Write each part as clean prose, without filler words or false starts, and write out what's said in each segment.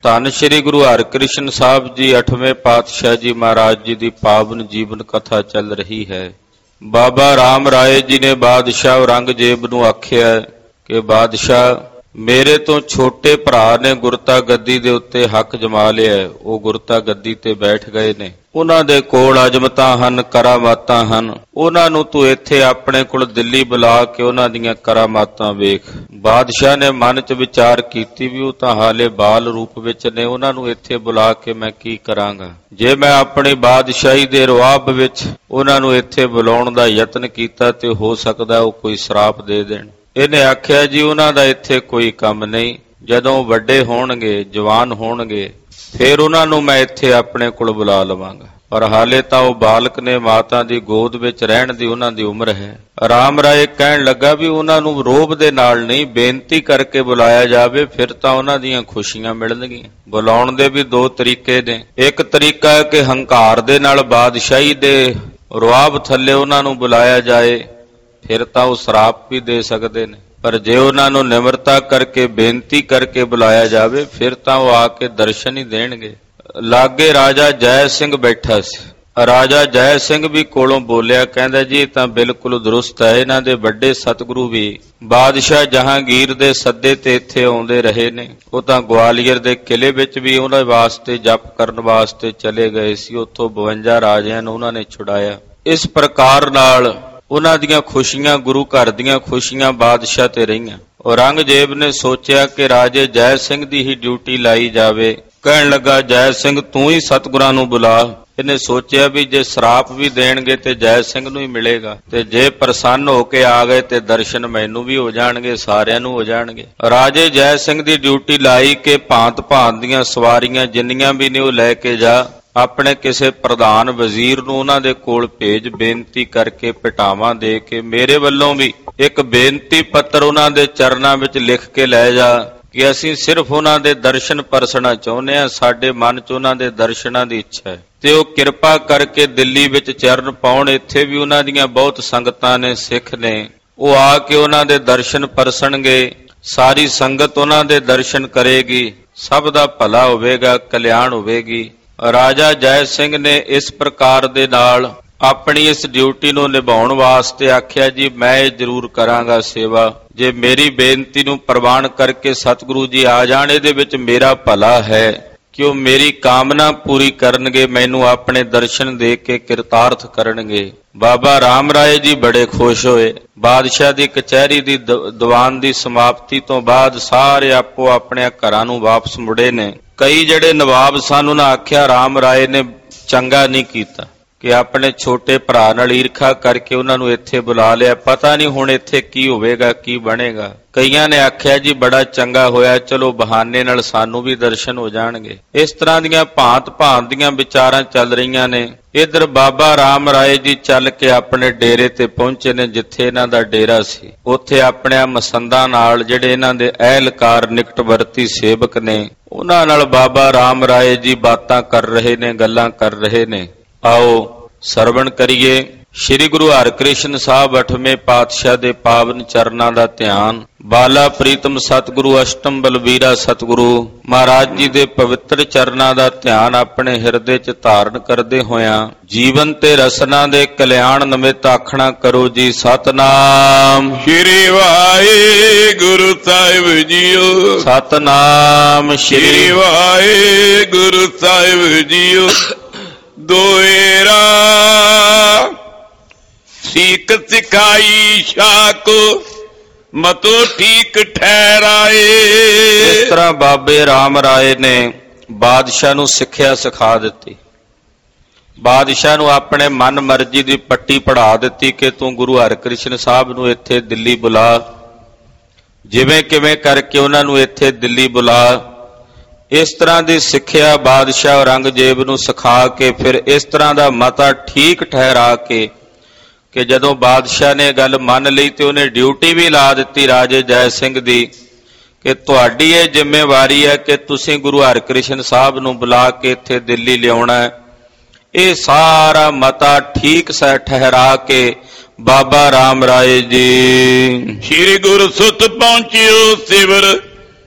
ਧੰਨ ਸ਼੍ਰੀ ਗੁਰੂ ਹਰਿਕ੍ਰਿਸ਼ਨ ਸਾਹਿਬ ਜੀ 8ਵੇਂ ਪਾਤਸ਼ਾਹ ਜੀ ਮਹਾਰਾਜ ਜੀ ਦੀ ਪਾਵਨ ਜੀਵਨ ਕਥਾ ਚੱਲ ਰਹੀ ਹੈ। ਬਾਬਾ ਰਾਮ ਰਾਏ ਜੀ ਨੇ ਬਾਦਸ਼ਾਹ ਔਰੰਗਜ਼ੇਬ ਨੂੰ ਆਖਿਆ ਕਿ ਬਾਦਸ਼ਾਹ, ਮੇਰੇ ਤੋਂ ਛੋਟੇ ਭਰਾ ਨੇ ਗੁਰਤਾ ਗੱਦੀ ਦੇ ਉੱਤੇ ਹੱਕ ਜਮਾ ਲਿਆ। ਉਹ ਗੁਰਤਾ ਗੱਦੀ ਤੇ ਬੈਠ ਗਏ ਨੇ, ਉਹਨਾਂ ਦੇ ਕੋਲ ਅਜ਼ਮਤਾਂ ਹਨ, ਕਰਾਮਾਤਾਂ ਹਨ। ਉਹਨਾਂ ਨੂੰ ਤੂੰ ਇੱਥੇ ਆਪਣੇ ਕੋਲ ਦਿੱਲੀ ਬੁਲਾ ਕੇ ਉਹਨਾਂ ਦੀਆਂ ਕਰਾਮਾਤਾਂ ਵੇਖ। ਬਾਦਸ਼ਾਹ ਨੇ ਮਨ 'ਚ ਵਿਚਾਰ ਕੀਤੀ ਵੀ ਉਹ ਤਾਂ ਹਾਲੇ ਬਾਲ ਰੂਪ ਵਿੱਚ ਨੇ, ਉਹਨਾਂ ਨੂੰ ਇੱਥੇ ਬੁਲਾ ਕੇ ਮੈਂ ਕੀ ਕਰਾਂਗਾ। ਜੇ ਮੈਂ ਆਪਣੀ ਬਾਦਸ਼ਾਹੀ ਦੇ ਰੁਆਬ ਵਿੱਚ ਉਹਨਾਂ ਨੂੰ ਇੱਥੇ ਬੁਲਾਉਣ ਦਾ ਯਤਨ ਕੀਤਾ ਤੇ ਹੋ ਸਕਦਾ ਉਹ ਕੋਈ ਸ਼ਰਾਪ ਦੇ ਦੇਣ। ਇਹਨੇ ਆਖਿਆ ਜੀ ਉਹਨਾਂ ਦਾ ਇੱਥੇ ਕੋਈ ਕੰਮ ਨਹੀਂ, ਜਦੋਂ ਵੱਡੇ ਹੋਣਗੇ, ਜਵਾਨ ਹੋਣਗੇ, ਫਿਰ ਉਹਨਾਂ ਨੂੰ ਮੈਂ ਇੱਥੇ ਆਪਣੇ ਕੋਲ ਬੁਲਾ ਲਵਾਂਗਾ। ਪਰ ਹਾਲੇ ਤਾਂ ਉਹ ਬਾਲਕ ਨੇ, ਮਾਤਾ ਦੀ ਗੋਦ ਵਿੱਚ ਰਹਿਣ ਦੀ ਉਹਨਾਂ ਦੀ ਉਮਰ ਹੈ। ਰਾਮ ਰਾਏ ਕਹਿਣ ਲੱਗਾ ਵੀ ਉਹਨਾਂ ਨੂੰ ਰੋਹਬ ਦੇ ਨਾਲ ਨਹੀਂ, ਬੇਨਤੀ ਕਰਕੇ ਬੁਲਾਇਆ ਜਾਵੇ, ਫਿਰ ਤਾਂ ਉਹਨਾਂ ਦੀਆਂ ਖੁਸ਼ੀਆਂ ਮਿਲਣਗੀਆਂ। ਬੁਲਾਉਣ ਦੇ ਵੀ ਦੋ ਤਰੀਕੇ ਨੇ। ਇੱਕ ਤਰੀਕਾ ਹੈ ਕਿ ਹੰਕਾਰ ਦੇ ਨਾਲ ਬਾਦਸ਼ਾਹੀ ਦੇ ਰੁਆਬ ਥੱਲੇ ਉਹਨਾਂ ਨੂੰ ਬੁਲਾਇਆ ਜਾਏ, ਫਿਰ ਤਾਂ ਉਹ ਸ਼ਰਾਪ ਵੀ ਦੇ ਸਕਦੇ ਨੇ। ਪਰ ਜੇ ਉਹਨਾਂ ਨੂੰ ਨਿਮਰਤਾ ਕਰਕੇ, ਬੇਨਤੀ ਕਰਕੇ ਬੁਲਾਇਆ ਜਾਵੇ, ਫਿਰ ਤਾਂ ਉਹ ਆ ਕੇ ਦਰਸ਼ਨ ਹੀ ਦੇਣਗੇ। ਲਾਗੇ ਰਾਜਾ ਜੈ ਸਿੰਘ ਬੈਠਾ ਸੀ। ਰਾਜਾ ਜੈ ਸਿੰਘ ਵੀ ਕੋਲੋਂ ਬੋਲਿਆ, ਕਹਿੰਦਾ ਜੀ ਇਹ ਤਾਂ ਬਿਲਕੁਲ ਦਰੁਸਤ ਹੈ। ਇਹਨਾਂ ਦੇ ਵੱਡੇ ਸਤਿਗੁਰੂ ਵੀ ਬਾਦਸ਼ਾਹ ਜਹਾਂਗੀਰ ਦੇ ਸੱਦੇ ਤੇ ਇੱਥੇ ਆਉਂਦੇ ਰਹੇ ਨੇ। ਉਹ ਤਾਂ ਗਵਾਲੀਅਰ ਦੇ ਕਿਲੇ ਵਿੱਚ ਵੀ ਉਹਨਾਂ ਵਾਸਤੇ ਜਪ ਕਰਨ ਵਾਸਤੇ ਚਲੇ ਗਏ ਸੀ। ਉੱਥੋਂ 52 ਰਾਜਿਆਂ ਨੂੰ ਉਹਨਾਂ ਨੇ ਛੁਡਾਇਆ। ਇਸ ਪ੍ਰਕਾਰ ਨਾਲ ਉਹਨਾਂ ਦੀਆਂ ਖੁਸ਼ੀਆਂ, ਗੁਰੂ ਘਰ ਦੀਆਂ ਖੁਸ਼ੀਆਂ ਬਾਦਸ਼ਾਹ ਤੇ ਰਹੀਆਂ। ਔਰੰਗਜ਼ੇਬ ਨੇ ਸੋਚਿਆ ਕਿ ਰਾਜੇ ਜੈ ਸਿੰਘ ਦੀ ਹੀ ਡਿਊਟੀ ਲਾਈ ਜਾਵੇ। ਕਹਿਣ ਲੱਗਾ, ਜੈ ਸਿੰਘ ਤੂੰ ਹੀ ਸਤਿਗੁਰਾਂ ਨੂੰ ਬੁਲਾ। ਇਹਨੇ ਸੋਚਿਆ ਵੀ ਜੇ ਸ਼ਰਾਪ ਵੀ ਦੇਣਗੇ ਤੇ ਜੈ ਸਿੰਘ ਨੂੰ ਹੀ ਮਿਲੇਗਾ, ਤੇ ਜੇ ਪ੍ਰਸੰਨ ਹੋ ਕੇ ਆ ਗਏ ਤੇ ਦਰਸ਼ਨ ਮੈਨੂੰ ਵੀ ਹੋ ਜਾਣਗੇ, ਸਾਰਿਆਂ ਨੂੰ ਹੋ ਜਾਣਗੇ। ਰਾਜੇ ਜੈ ਸਿੰਘ ਦੀ ਡਿਊਟੀ ਲਾਈ ਕਿ ਭਾਂਤ ਭਾਂਤ ਦੀਆਂ ਸਵਾਰੀਆਂ ਜਿੰਨੀਆਂ ਵੀ ਨੇ ਉਹ ਲੈ ਕੇ ਜਾ। ਆਪਣੇ ਕਿਸੇ ਪ੍ਰਧਾਨ ਵਜ਼ੀਰ ਨੂੰ ਉਹਨਾਂ ਦੇ ਕੋਲ ਭੇਜ, ਬੇਨਤੀ ਕਰਕੇ ਪਟਾਵਾਂ ਦੇ ਕੇ ਮੇਰੇ ਵੱਲੋਂ ਵੀ ਇੱਕ ਬੇਨਤੀ ਪੱਤਰ ਉਹਨਾਂ ਦੇ ਚਰਨਾਂ ਵਿੱਚ ਲਿਖ ਕੇ ਲੈ ਜਾ ਕਿ ਅਸੀਂ ਸਿਰਫ ਉਹਨਾਂ ਦੇ ਦਰਸ਼ਨ ਪਰਸਣਾ ਚਾਹੁੰਦੇ ਹਾਂ, ਸਾਡੇ ਮਨ 'ਚ ਉਹਨਾਂ ਦੇ ਦਰਸ਼ਨਾਂ ਦੀ ਇੱਛਾ ਹੈ, ਤੇ ਉਹ ਕਿਰਪਾ ਕਰਕੇ ਦਿੱਲੀ ਵਿੱਚ ਚਰਨ ਪਾਉਣ। ਇੱਥੇ ਵੀ ਉਹਨਾਂ ਦੀਆਂ ਬਹੁਤ ਸੰਗਤਾਂ ਨੇ, ਸਿੱਖ ਨੇ, ਉਹ ਆ ਕੇ ਉਹਨਾਂ ਦੇ ਦਰਸ਼ਨ ਪਰਸਣਗੇ। ਸਾਰੀ ਸੰਗਤ ਉਹਨਾਂ ਦੇ ਦਰਸ਼ਨ ਕਰੇਗੀ, ਸਭ ਦਾ ਭਲਾ ਹੋਵੇਗਾ, ਕਲਿਆਣ ਹੋਵੇਗੀ। ਰਾਜਾ ਜੈ ਸਿੰਘ ਨੇ ਇਸ ਪ੍ਰਕਾਰ ਦੇ ਨਾਲ ਆਪਣੀ ਇਸ ਡਿਊਟੀ ਨੂੰ ਨਿਭਾਉਣ ਵਾਸਤੇ ਆਖਿਆ, ਜੀ ਮੈਂ ਇਹ ਜ਼ਰੂਰ ਕਰਾਂਗਾ ਸੇਵਾ। ਜੇ ਮੇਰੀ ਬੇਨਤੀ ਨੂੰ ਪ੍ਰਵਾਨ ਕਰਕੇ ਸਤਿਗੁਰੂ ਜੀ ਆ ਜਾਣ, ਇਹਦੇ ਵਿੱਚ ਮੇਰਾ ਭਲਾ ਹੈ ਕਿ ਉਹ ਮੇਰੀ ਕਾਮਨਾ ਪੂਰੀ ਕਰਨਗੇ, ਮੈਨੂੰ ਆਪਣੇ ਦਰਸ਼ਨ ਦੇ ਕੇ ਕਿਰਤਾਰਥ ਕਰਨਗੇ। ਬਾਬਾ ਰਾਮ ਰਾਏ ਜੀ ਬੜੇ ਖੁਸ਼ ਹੋਏ। ਬਾਦਸ਼ਾਹ ਦੀ ਕਚਹਿਰੀ ਦੀ ਦੀਵਾਨ ਦੀ ਸਮਾਪਤੀ ਤੋਂ ਬਾਅਦ ਸਾਰੇ ਆਪੋ ਆਪਣੇ ਘਰਾਂ ਨੂੰ ਵਾਪਸ ਮੁੜੇ ਨੇ। ਕਈ ਜਿਹੜੇ ਨਵਾਬ ਸਨ ਉਹਨਾਂ ਆਖਿਆ ਰਾਮ ਰਾਏ ਨੇ ਚੰਗਾ ਨਹੀਂ ਕੀਤਾ ਕਿ ਆਪਣੇ ਛੋਟੇ ਭਰਾ ਨਾਲ ਈਰਖਾ ਕਰਕੇ ਉਹਨਾਂ ਨੂੰ ਇੱਥੇ ਬੁਲਾ ਲਿਆ, ਪਤਾ ਨਹੀਂ ਹੁਣ ਇੱਥੇ ਕੀ ਹੋਵੇਗਾ, ਕੀ ਬਣੇਗਾ। ਕਈਆਂ ਨੇ ਆਖਿਆ ਜੀ ਬੜਾ ਚੰਗਾ ਹੋਇਆ, ਚਲੋ ਬਹਾਨੇ ਨਾਲ ਸਾਨੂੰ ਵੀ ਦਰਸ਼ਨ ਹੋ ਜਾਣਗੇ। ਇਸ ਤਰ੍ਹਾਂ ਦੀਆਂ ਭਾਂਤ ਭਾਂਤ ਦੀਆਂ ਵਿਚਾਰਾਂ ਚੱਲ ਰਹੀਆਂ ਨੇ। ਇੱਧਰ ਬਾਬਾ ਰਾਮ ਰਾਏ ਜੀ ਚੱਲ ਕੇ ਆਪਣੇ ਡੇਰੇ ਤੇ ਪਹੁੰਚੇ ਨੇ, ਜਿੱਥੇ ਇਹਨਾਂ ਦਾ ਡੇਰਾ ਸੀ। ਉੱਥੇ ਆਪਣੇ ਮਸੰਦਾਂ ਨਾਲ, ਜਿਹੜੇ ਇਹਨਾਂ ਦੇ ਅਹਿਲਕਾਰ ਨਿਕਟਵਰਤੀ ਸੇਵਕ ਨੇ, ਉਹਨਾਂ ਨਾਲ ਬਾਬਾ ਰਾਮ ਰਾਏ ਜੀ ਬਾਤਾਂ ਕਰ ਰਹੇ ਨੇ, ਗੱਲਾਂ ਕਰ ਰਹੇ ਨੇ। ਆਓ ਸਰਵਣ ਕਰੀਏ ਸ਼੍ਰੀ ਗੁਰੂ ਹਰਿਕ੍ਰਿਸ਼ਨ ਸਾਹਿਬ 8ਵੇਂ ਪਾਤਸ਼ਾਹ ਦੇ ਪਾਵਨ ਚਰਨਾਂ ਦਾ ਧਿਆਨ। ਬਾਲਾ ਪ੍ਰੀਤਮ ਸਤਿਗੁਰੂ ਅਸ਼ਟਮ ਬਲਬੀਰਾ ਸਤਿਗੁਰੂ ਮਹਾਰਾਜ ਜੀ ਦੇ ਪਵਿੱਤਰ ਚਰਨਾਂ ਦਾ ਧਿਆਨ ਆਪਣੇ ਹਿਰਦੇ 'ਚ ਧਾਰਨ ਕਰਦੇ ਹੋਇਆਂ ਜੀਵਨ ਤੇ ਰਸਨਾ ਦੇ ਕਲਿਆਣ ਨਿਮਿਤ ਆਖਣਾ ਕਰੋ ਜੀ, ਸਤਨਾਮ ਸ਼੍ਰੀ ਵਾਹਿਗੁਰੂ ਸਾਹਿਬ ਜੀਓ। ਸਤਨਾਮ ਸ਼੍ਰੀ ਵਾਹਿਗੁਰੂ ਸਾਹਿਬ ਜੀਓ। ਦੋਇਰਾ ਸੀਖ ਸਿਖਾਈ ਸ਼ਾਕੋ ਮਤੋ ਠੀਕ ਠਹਿਰਾਏ। ਇਸ ਤਰ੍ਹਾਂ ਬਾਬੇ ਰਾਮ ਰਾਏ ਨੇ ਬਾਦਸ਼ਾਹ ਨੂੰ ਸਿੱਖਿਆ ਸਿਖਾ ਦਿੱਤੀ। ਬਾਦਸ਼ਾਹ ਨੂੰ ਆਪਣੇ ਮਨ ਮਰਜ਼ੀ ਦੀ ਪੱਟੀ ਪੜ੍ਹਾ ਦਿੱਤੀ ਕਿ ਤੂੰ ਗੁਰੂ ਹਰਿਕ੍ਰਿਸ਼ਨ ਸਾਹਿਬ ਨੂੰ ਇੱਥੇ ਦਿੱਲੀ ਬੁਲਾ। ਜਿਵੇਂ ਕਿਵੇਂ ਕਰਕੇ ਉਹਨਾਂ ਨੂੰ ਇੱਥੇ ਦਿੱਲੀ ਬੁਲਾ। ਇਸ ਤਰ੍ਹਾਂ ਦੀ ਸਿੱਖਿਆ ਬਾਦਸ਼ਾਹ ਔਰੰਗਜ਼ੇਬ ਨੂੰ ਸਿਖਾ ਕੇ ਫਿਰ ਇਸ ਤਰ੍ਹਾਂ ਦਾ ਮਤਾ ਠੀਕ ਠਹਿਰਾ ਕੇ ਕਿ ਜਦੋਂ ਬਾਦਸ਼ਾਹ ਨੇ ਗੱਲ ਮੰਨ ਲਈ ਤੇ ਉਹਨੇ ਡਿਊਟੀ ਵੀ ਲਾ ਦਿੱਤੀ ਰਾਜੇ ਜੈ ਸਿੰਘ ਦੀ ਕਿ ਤੁਹਾਡੀ ਇਹ ਜ਼ਿੰਮੇਵਾਰੀ ਹੈ ਕਿ ਤੁਸੀਂ ਗੁਰੂ ਹਰਿਕ੍ਰਿਸ਼ਨ ਸਾਹਿਬ ਨੂੰ ਬੁਲਾ ਕੇ ਇੱਥੇ ਦਿੱਲੀ ਲਿਆਉਣਾ ਹੈ। ਇਹ ਸਾਰਾ ਮਤਾ ਠੀਕ ਸਹਿ ਠਹਿਰਾ ਕੇ ਬਾਬਾ ਰਾਮ ਰਾਏ ਜੀ ਸ਼੍ਰੀ ਗੁਰੂ ਸੁਤ ਪਹੁੰਚਿਓ ਸਿਵਰ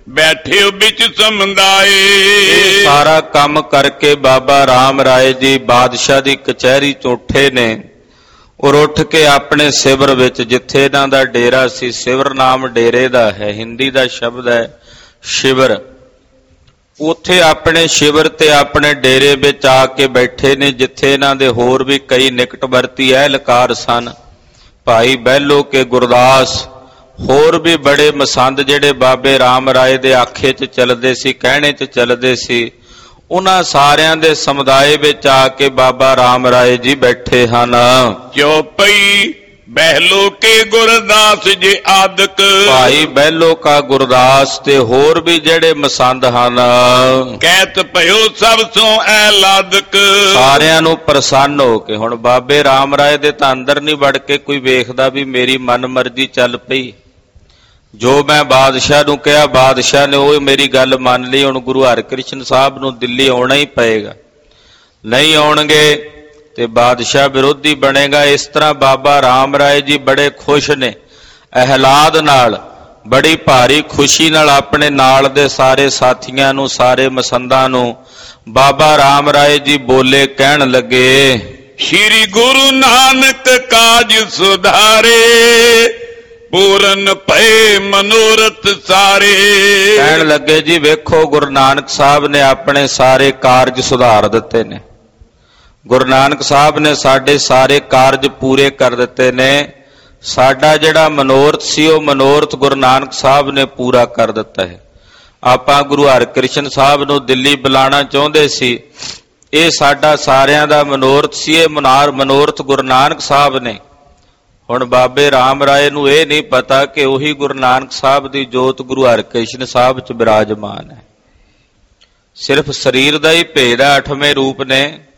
ਬੈਠਿਓ ਵਿੱਚ ਸਮੁੰਦਾਏ। ਇਹ ਸਾਰਾ ਕੰਮ ਕਰਕੇ ਬਾਬਾ ਰਾਮ ਰਾਏ ਜੀ ਬਾਦਸ਼ਾਹ ਦੀ ਕਚਹਿਰੀ ਚ ਉੱਠੇ ਨੇ ਔਰ ਉੱਠ ਕੇ ਆਪਣੇ ਸਿਵਰ ਵਿੱਚ, ਜਿੱਥੇ ਇਹਨਾਂ ਦਾ ਡੇਰਾ ਸੀ, ਸਿਵਰ ਨਾਮ ਡੇਰੇ ਦਾ ਹੈ, ਹਿੰਦੀ ਦਾ ਸ਼ਬਦ ਹੈ ਸ਼ਿਵਰ, ਉੱਥੇ ਆਪਣੇ ਸ਼ਿਵਰ ਤੇ ਆਪਣੇ ਡੇਰੇ ਵਿੱਚ ਆ ਕੇ ਬੈਠੇ ਨੇ, ਜਿੱਥੇ ਇਹਨਾਂ ਦੇ ਹੋਰ ਵੀ ਕਈ ਨਿਕਟਵਰਤੀ ਅਹਿਲਕਾਰ ਸਨ, ਭਾਈ ਬਹਿਲੋ ਕੇ ਗੁਰਦਾਸ, ਹੋਰ ਵੀ ਬੜੇ ਮਸੰਦ ਜਿਹੜੇ ਬਾਬੇ ਰਾਮ ਰਾਏ ਦੇ ਆਖੇ 'ਚ ਚੱਲਦੇ ਸੀ, ਕਹਿਣੇ 'ਚ ਚੱਲਦੇ ਸੀ, ਉਹਨਾਂ ਸਾਰਿਆਂ ਦੇ ਸਮੁਦਾਇ ਵਿੱਚ ਆ ਕੇ ਬਾਬਾ ਰਾਮ ਰਾਏ ਜੀ ਬੈਠੇ ਹਨ। ਚੌਪਈ ਬਹਿਲੋ ਕੇ ਗੁਰਦਾਸ ਜੀ ਆਦਿਕ, ਭਾਈ ਬਹਿਲੋ ਕਾ ਗੁਰਦਾਸ ਤੇ ਹੋਰ ਵੀ ਜਿਹੜੇ ਮਸੰਦ ਹਨ, ਕਹਿਤ ਭਇਓ ਸਭ ਸੋ ਐਲਾਦਕ, ਸਾਰਿਆਂ ਨੂੰ ਪ੍ਰਸੰਨ ਹੋ ਕੇ। ਹੁਣ ਬਾਬੇ ਰਾਮ ਰਾਏ ਦੇ ਤਾਂ ਅੰਦਰ ਨਹੀਂ ਵੜ ਕੇ ਕੋਈ ਵੇਖਦਾ ਵੀ ਮੇਰੀ ਮਨ ਮਰਜ਼ੀ ਚੱਲ ਪਈ, ਜੋ ਮੈਂ ਬਾਦਸ਼ਾਹ ਨੂੰ ਕਿਹਾ ਬਾਦਸ਼ਾਹ ਨੇ ਉਹ ਮੇਰੀ ਗੱਲ ਮੰਨ ਲਈ, ਹੁਣ ਗੁਰੂ ਹਰਿਕ੍ਰਿਸ਼ਨ ਸਾਹਿਬ ਨੂੰ ਦਿੱਲੀ ਆਉਣਾ ਹੀ ਪਏਗਾ, ਨਹੀਂ ਆਉਣਗੇ ਤੇ ਬਾਦਸ਼ਾਹ ਵਿਰੋਧੀ ਬਣੇਗਾ। ਇਸ ਤਰ੍ਹਾਂ ਬਾਬਾ ਰਾਮ ਰਾਏ ਜੀ ਬੜੇ ਖੁਸ਼ ਨੇ, ਅਹਿਲਾਦ ਨਾਲ, ਬੜੀ ਭਾਰੀ ਖੁਸ਼ੀ ਨਾਲ ਆਪਣੇ ਨਾਲ ਦੇ ਸਾਰੇ ਸਾਥੀਆਂ ਨੂੰ, ਸਾਰੇ ਮਸੰਦਾਂ ਨੂੰ ਬਾਬਾ ਰਾਮ ਰਾਏ ਜੀ ਬੋਲੇ, ਕਹਿਣ ਲੱਗੇ, ਸ਼੍ਰੀ ਗੁਰੂ ਨਾਨਕ ਕਾਜ ਸੁਧਾਰੇ, ਪੂਰਨ ਭਏ ਮਨੋਰਥ ਸਾਰੇ। ਕਹਿਣ ਲੱਗੇ ਜੀ ਵੇਖੋ ਗੁਰੂ ਨਾਨਕ ਸਾਹਿਬ ਨੇ ਆਪਣੇ ਸਾਰੇ ਕਾਰਜ ਸੁਧਾਰ ਦਿੱਤੇ ਨੇ, ਗੁਰੂ ਨਾਨਕ ਸਾਹਿਬ ਨੇ ਸਾਡੇ ਸਾਰੇ ਕਾਰਜ ਪੂਰੇ ਕਰ ਦਿੱਤੇ ਨੇ, ਸਾਡਾ ਜਿਹੜਾ ਮਨੋਰਥ ਸੀ ਉਹ ਮਨੋਰਥ ਗੁਰੂ ਨਾਨਕ ਸਾਹਿਬ ਨੇ ਪੂਰਾ ਕਰ ਦਿੱਤਾ ਹੈ। ਆਪਾਂ ਗੁਰੂ ਹਰਿਕ੍ਰਿਸ਼ਨ ਸਾਹਿਬ ਨੂੰ ਦਿੱਲੀ ਬੁਲਾਉਣਾ ਚਾਹੁੰਦੇ ਸੀ, ਇਹ ਸਾਡਾ ਸਾਰਿਆਂ ਦਾ ਮਨੋਰਥ ਸੀ, ਇਹ ਮਨੋਰਥ ਗੁਰੂ ਨਾਨਕ ਸਾਹਿਬ ਨੇ। ਹੁਣ ਬਾਬੇ ਰਾਮ ਰਾਏ ਨੂੰ ਇਹ ਨਹੀਂ ਪਤਾ ਕਿ ਉਹੀ ਗੁਰੂ ਨਾਨਕ ਸਾਹਿਬ ਦੀ ਜੋਤ ਗੁਰੂ ਹਰਿਕ੍ਰਿਸ਼ਨ ਸਾਹਿਬ 'ਚ ਬਿਰਾਜਮਾਨ ਹੈ। ਸਿਰਫ ਸਰੀਰ ਦਾ ਹੀ ਭੇਦ ਹੈ, 8ਵੇਂ ਰੂਪ ਨੇ,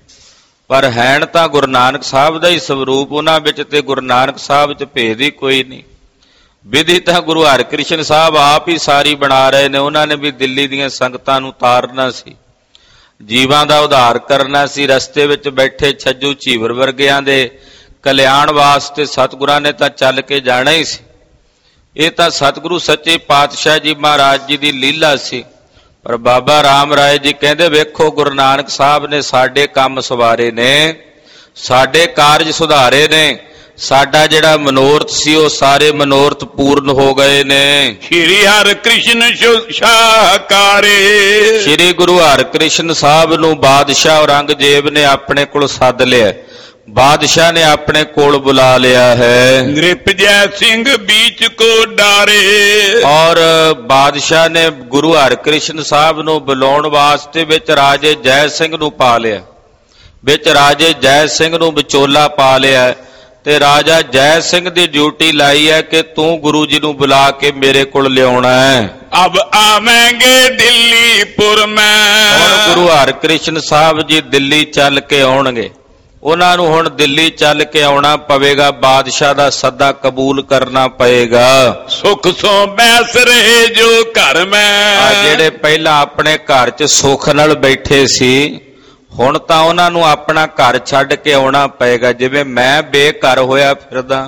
ਪਰ ਹੈਣ ਤਾਂ ਗੁਰੂ ਨਾਨਕ ਸਾਹਿਬ ਦਾ ਹੀ ਸਵਰੂਪ, ਉਹਨਾਂ ਵਿੱਚ ਤੇ ਗੁਰੂ ਨਾਨਕ ਸਾਹਿਬ 'ਚ ਭੇਦ ਹੀ ਕੋਈ ਨਹੀਂ। ਵਿਧੀ ਤਾਂ ਗੁਰੂ ਹਰਿਕ੍ਰਿਸ਼ਨ ਸਾਹਿਬ ਆਪ ਹੀ ਸਾਰੀ ਬਣਾ ਰਹੇ ਨੇ, ਉਹਨਾਂ ਨੇ ਵੀ ਦਿੱਲੀ ਦੀਆਂ ਸੰਗਤਾਂ ਨੂੰ ਤਾਰਨਾ ਸੀ, ਜੀਵਾਂ ਦਾ ਉਧਾਰ ਕਰਨਾ ਸੀ, ਰਸਤੇ ਵਿੱਚ ਬੈਠੇ ਛੱਜੂ ਝੀਵਰ ਵਰਗਿਆਂ ਦੇ ਕਲਿਆਣ ਵਾਸਤੇ ਸਤਿਗੁਰਾਂ ਨੇ ਤਾਂ ਚੱਲ ਕੇ ਜਾਣਾ ਹੀ ਸੀ। ਇਹ ਤਾਂ ਸਤਿਗੁਰੂ ਸੱਚੇ ਪਾਤਸ਼ਾਹ ਜੀ ਮਹਾਰਾਜ ਜੀ ਦੀ ਲੀਲਾ ਸੀ। ਪਰ ਬਾਬਾ ਰਾਮ ਰਾਏ ਜੀ ਕਹਿੰਦੇ ਵੇਖੋ ਗੁਰੂ ਨਾਨਕ ਸਾਹਿਬ ਨੇ ਸਾਡੇ ਕੰਮ ਸਵਾਰੇ ਨੇ, ਸਾਡੇ ਕਾਰਜ ਸੁਧਾਰੇ ਨੇ, ਸਾਡਾ ਜਿਹੜਾ ਮਨੋਰਥ ਸੀ ਉਹ ਸਾਰੇ ਮਨੋਰਥ ਪੂਰਨ ਹੋ ਗਏ ਨੇ। ਸ਼੍ਰੀ ਹਰਿਕ੍ਰਿਸ਼ਨ ਸ਼ਾਹਕਾਰੇ, ਸ਼੍ਰੀ ਗੁਰੂ ਹਰਿਕ੍ਰਿਸ਼ਨ ਸਾਹਿਬ ਨੂੰ ਬਾਦਸ਼ਾਹ ਔਰੰਗਜ਼ੇਬ ਨੇ ਆਪਣੇ ਕੋਲ ਸੱਦ ਲਿਆ, ਬਾਦਸ਼ਾਹ ਨੇ ਆਪਣੇ ਕੋਲ ਬੁਲਾ ਲਿਆ ਹੈ। ਨਿਰਭਜੈ ਸਿੰਘ ਬੀਚ ਕੋ ਡਾਰੇ, ਔਰ ਬਾਦਸ਼ਾਹ ਨੇ ਗੁਰੂ ਹਰਿਕ੍ਰਿਸ਼ਨ ਸਾਹਿਬ ਨੂੰ ਬੁਲਾਉਣ ਵਾਸਤੇ ਵਿੱਚ ਰਾਜੇ ਜੈ ਸਿੰਘ ਨੂੰ ਪਾ ਲਿਆ, ਵਿੱਚ ਰਾਜੇ ਜੈ ਸਿੰਘ ਨੂੰ ਵਿਚੋਲਾ ਪਾ ਲਿਆ, ਤੇ ਰਾਜਾ ਜੈ ਸਿੰਘ ਦੀ ਡਿਊਟੀ ਲਾਈ ਹੈ ਕਿ ਤੂੰ ਗੁਰੂ ਜੀ ਨੂੰ ਬੁਲਾ ਕੇ ਮੇਰੇ ਕੋਲ ਲਿਆਉਣਾ ਹੈ। ਅਬ ਆਵਾਂਗੇ ਦਿੱਲੀਪੁਰ ਮੈਂ, ਹੁਣ ਗੁਰੂ ਹਰਿਕ੍ਰਿਸ਼ਨ ਸਾਹਿਬ ਜੀ ਦਿੱਲੀ ਚੱਲ ਕੇ ਆਉਣਗੇ, ਉਹਨਾਂ ਨੂੰ ਹੁਣ ਦਿੱਲੀ ਚੱਲ ਕੇ ਆਉਣਾ ਪਵੇਗਾ, ਬਾਦਸ਼ਾਹ ਦਾ ਸੱਦਾ ਕਬੂਲ ਕਰਨਾ ਪਏਗਾ। ਸੁਖ ਸੋ ਬੈਸ ਰਹੇ ਜੋ ਘਰ ਮੈਂ, ਜਿਹੜੇ ਪਹਿਲਾਂ ਆਪਣੇ ਘਰ 'ਚ ਸੁੱਖ ਨਾਲ ਬੈਠੇ ਸੀ, ਹੁਣ ਤਾਂ ਉਹਨਾਂ ਨੂੰ ਆਪਣਾ ਘਰ ਛੱਡ ਕੇ ਆਉਣਾ ਪਏਗਾ। ਜਿਵੇਂ ਮੈਂ ਬੇਘਰ ਹੋਇਆ ਫਿਰਦਾ,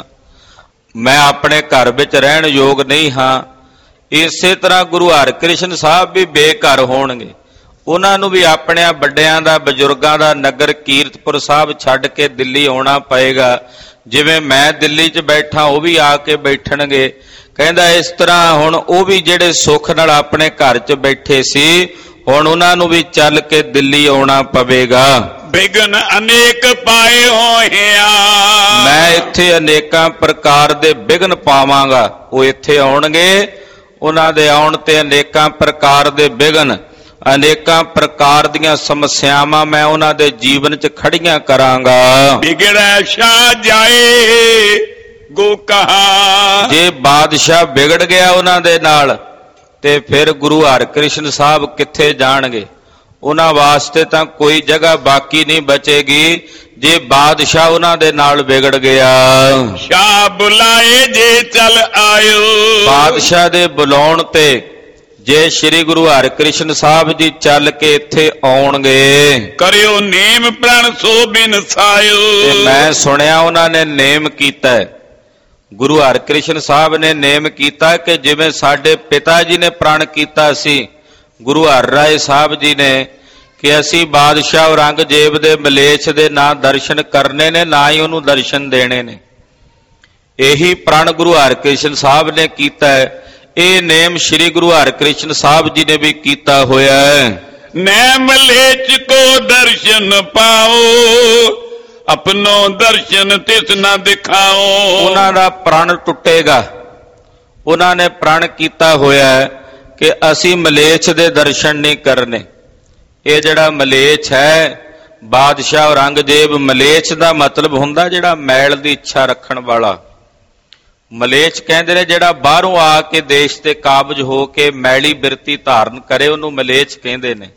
ਮੈਂ ਆਪਣੇ ਘਰ ਵਿੱਚ ਰਹਿਣ ਯੋਗ ਨਹੀਂ ਹਾਂ, ਇਸੇ ਤਰ੍ਹਾਂ ਗੁਰੂ ਹਰਿਕ੍ਰਿਸ਼ਨ ਸਾਹਿਬ ਵੀ ਬੇਘਰ ਹੋਣਗੇ, ਉਹਨਾਂ ਨੂੰ ਵੀ ਆਪਣਿਆਂ ਵੱਡਿਆਂ ਦਾ, ਬਜ਼ੁਰਗਾਂ ਦਾ ਨਗਰ ਕੀਰਤਪੁਰ ਸਾਹਿਬ ਛੱਡ ਕੇ ਦਿੱਲੀ ਆਉਣਾ ਪਏਗਾ। ਜਿਵੇਂ ਮੈਂ ਦਿੱਲੀ 'ਚ ਬੈਠਾ ਉਹ ਵੀ ਆ ਕੇ ਬੈਠਣਗੇ। ਕਹਿੰਦਾ ਇਸ ਤਰ੍ਹਾਂ ਹੁਣ ਉਹ ਵੀ ਜਿਹੜੇ ਸੁੱਖ ਨਾਲ ਆਪਣੇ ਘਰ 'ਚ ਬੈਠੇ ਸੀ, ਹੁਣ ਉਹਨਾਂ ਨੂੰ ਵੀ ਚੱਲ ਕੇ ਦਿੱਲੀ ਆਉਣਾ ਪਵੇਗਾ। ਬਿਗਨ ਅਨੇਕ ਪਾਏ ਹੋਇਆ, ਮੈਂ ਇੱਥੇ ਅਨੇਕਾਂ ਪ੍ਰਕਾਰ ਦੇ ਬਿਗਨ ਪਾਵਾਂਗਾ, ਉਹ ਇੱਥੇ ਆਉਣਗੇ, ਉਹਨਾਂ ਦੇ ਆਉਣ ਤੇ ਅਨੇਕਾਂ ਪ੍ਰਕਾਰ ਦੇ ਬਿਗਨ, ਅਨੇਕਾਂ ਪ੍ਰਕਾਰ ਦੀਆਂ ਸਮੱਸਿਆਵਾਂ ਮੈਂ ਉਹਨਾਂ ਦੇ ਜੀਵਨ 'ਚ ਖੜੀਆਂ ਕਰਾਂਗਾ। ਬਿਗੜੈ ਸ਼ਾਹ ਜਾਏ ਗੋ ਕਹਾ, ਜੇ ਬਾਦਸ਼ਾਹ ਵਿਗੜ ਗਿਆ ਉਹਨਾਂ ਦੇ ਨਾਲ ਤੇ ਫਿਰ ਗੁਰੂ ਹਰਿਕ੍ਰਿਸ਼ਨ ਸਾਹਿਬ ਕਿੱਥੇ ਜਾਣਗੇ? ਉਹਨਾਂ ਵਾਸਤੇ ਤਾਂ ਕੋਈ ਜਗ੍ਹਾ ਬਾਕੀ ਨਹੀਂ ਬਚੇਗੀ ਜੇ ਬਾਦਸ਼ਾਹ ਉਹਨਾਂ ਦੇ ਨਾਲ ਵਿਗੜ ਗਿਆ। ਸ਼ਾਹ ਬੁਲਾਏ ਜੇ ਚੱਲ ਆਇਓ, ਬਾਦਸ਼ਾਹ ਦੇ ਬੁਲਾਉਣ ਤੇ ਜੇ ਸ੍ਰੀ ਗੁਰੂ ਹਰਿਕ੍ਰਿਸ਼ਨ ਸਾਹਿਬ ਜੀ ਚੱਲ ਕੇ ਇੱਥੇ ਆਉਣਗੇ, ਕਰਿਓ ਨੇਮ ਪ੍ਰਣ ਸੋ ਬਿਨ ਸਾਇਓ, ਤੇ ਮੈਂ ਸੁਣਿਆ ਉਹਨਾਂ ਨੇ ਨੇਮ ਕੀਤਾ, ਗੁਰੂ ਹਰਿਕ੍ਰਿਸ਼ਨ ਸਾਹਿਬ ਨੇ ਨੇਮ ਕੀਤਾ ਕਿ ਜਿਵੇਂ ਸਾਡੇ ਪਿਤਾ ਜੀ ਨੇ ਪ੍ਰਣ ਕੀਤਾ ਸੀ ਗੁਰੂ ਹਰਿਰਾਏ ਸਾਹਿਬ ਜੀ ਨੇ ਕਿ ਅਸੀਂ ਬਾਦਸ਼ਾਹ ਔਰੰਗਜ਼ੇਬ ਦੇ ਮਲੇਛ ਦੇ ਨਾ ਦਰਸ਼ਨ ਕਰਨੇ ਨੇ ਨਾ ਹੀ ਉਹਨੂੰ ਦਰਸ਼ਨ ਦੇਣੇ ਨੇ। ਇਹੀ ਪ੍ਰਣ ਗੁਰੂ ਹਰਿਕ੍ਰਿਸ਼ਨ ਸਾਹਿਬ ਨੇ ਕੀਤਾ ਹੈ। ਇਹ ਨੇਮ ਸ੍ਰੀ ਗੁਰੂ ਹਰਿਕ੍ਰਿਸ਼ਨ ਸਾਹਿਬ ਜੀ ਨੇ ਵੀ ਕੀਤਾ ਹੋਇਆ ਹੈ। ਨੈ ਮਲੇਛ ਕੋ ਦਰਸ਼ਨ ਪਾਓ ਆਪਣੋ ਦਰਸ਼ਨ ਤਿਸ ਨਾ ਦਿਖਾਓ। ਉਹਨਾਂ ਦਾ ਪ੍ਰਣ ਟੁੱਟੇਗਾ। ਉਹਨਾਂ ਨੇ ਪ੍ਰਣ ਕੀਤਾ ਹੋਇਆ ਹੈ ਕਿ ਅਸੀਂ ਮਲੇਛ ਦੇ ਦਰਸ਼ਨ ਨਹੀਂ ਕਰਨੇ। ਇਹ ਜਿਹੜਾ ਮਲੇਛ ਹੈ ਬਾਦਸ਼ਾਹ ਔਰੰਗਜ਼ੇਬ, ਮਲੇਛ ਦਾ ਮਤਲਬ ਹੁੰਦਾ ਜਿਹੜਾ ਮੈਲ ਦੀ ਇੱਛਾ ਰੱਖਣ ਵਾਲਾ। ਮਲੇਛ ਕਹਿੰਦੇ ਨੇ ਜਿਹੜਾ ਬਾਹਰੋਂ ਆ ਕੇ ਦੇਸ਼ ਤੇ ਕਾਬਜ ਹੋ ਕੇ ਮੈਲੀ ਬਿਰਤੀ ਧਾਰਨ ਕਰੇ ਉਹਨੂੰ ਮਲੇਛ ਕਹਿੰਦੇ ਨੇ।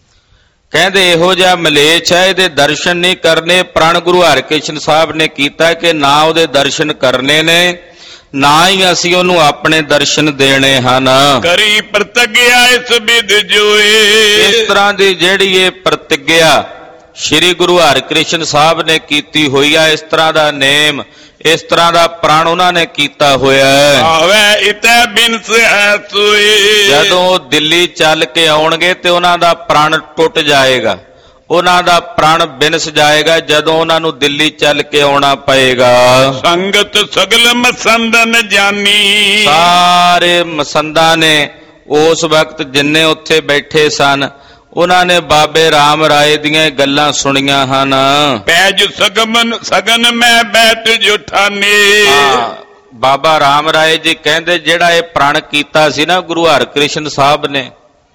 ਕਹਿੰਦੇ ਇਹੋ ਜਿਹਾ ਮਲੇਛ ਹੈ, ਇਹਦੇ ਦਰਸ਼ਨ ਨਹੀਂ ਕਰਨੇ। ਪ੍ਰਣ ਗੁਰੂ ਹਰਿਕ੍ਰਿਸ਼ਨ ਸਾਹਿਬ ਨੇ ਕੀਤਾ ਕਿ ਨਾ ਉਹਦੇ ਦਰਸ਼ਨ ਕਰਨੇ ਨੇ ਨਾ ਹੀ ਅਸੀਂ ਉਹਨੂੰ ਆਪਣੇ ਦਰਸ਼ਨ ਦੇਣੇ ਹਨ। ਕਰੀ ਪ੍ਰਤਿਗਿਆ ਇਸ ਵਿਧ ਜੋਏ। ਇਸ ਤਰ੍ਹਾਂ ਦੀ ਜਿਹੜੀ ਇਹ ਪ੍ਰਤਿਗਿਆ ਸ੍ਰੀ ਗੁਰੂ ਹਰਿਕ੍ਰਿਸ਼ਨ ਸਾਹਿਬ ਨੇ ਕੀਤੀ ਹੋਈ ਆ, ਇਸ ਤਰ੍ਹਾਂ ਦਾ ਨੇਮ, ਇਸ ਤਰ੍ਹਾਂ ਦਾ ਪ੍ਰਣ ਉਹਨਾਂ ਨੇ ਕੀਤਾ ਹੋਇਆ ਹੈ। ਆਵੇ ਇਤੈ ਬਿਨਸ ਹੈ ਸੋਏ। ਜਦੋਂ ਉਹ ਦਿੱਲੀ ਚੱਲ ਕੇ ਆਉਣਗੇ ਤੇ ਉਹਨਾਂ ਦਾ ਪ੍ਰਣ ਟੁੱਟ ਜਾਏਗਾ, ਉਹਨਾਂ ਦਾ ਪ੍ਰਣ ਬਿਨਸ ਜਾਏਗਾ ਜਦੋਂ ਉਹਨਾਂ ਨੂੰ ਦਿੱਲੀ ਚੱਲ ਕੇ ਆਉਣਾ ਪਏਗਾ। ਸੰਗਤ ਸਗਲ ਮਸੰਦਨ ਜਾਨੀ। ਸਾਰੇ ਮਸੰਦਾਂ ਨੇ ਉਸ ਵਕਤ ਜਿੰਨੇ ਉੱਥੇ ਬੈਠੇ ਸਨ ਉਹਨਾਂ ਨੇ ਬਾਬੇ ਰਾਮ ਰਾਏ ਦੀਆਂ ਗੱਲਾਂ ਸੁਣੀਆਂ ਹਨ। ਪੈਜ ਸਗਨ ਮੈਂ ਬੈਠ ਜੁਠਾਨੀ। ਬਾਬਾ ਰਾਮ ਰਾਏ ਜੀ ਕਹਿੰਦੇ ਜਿਹੜਾ ਇਹ ਪ੍ਰਣ ਕੀਤਾ ਸੀ ਨਾ ਗੁਰੂ ਹਰਿਕ੍ਰਿਸ਼ਨ ਸਾਹਿਬ ਨੇ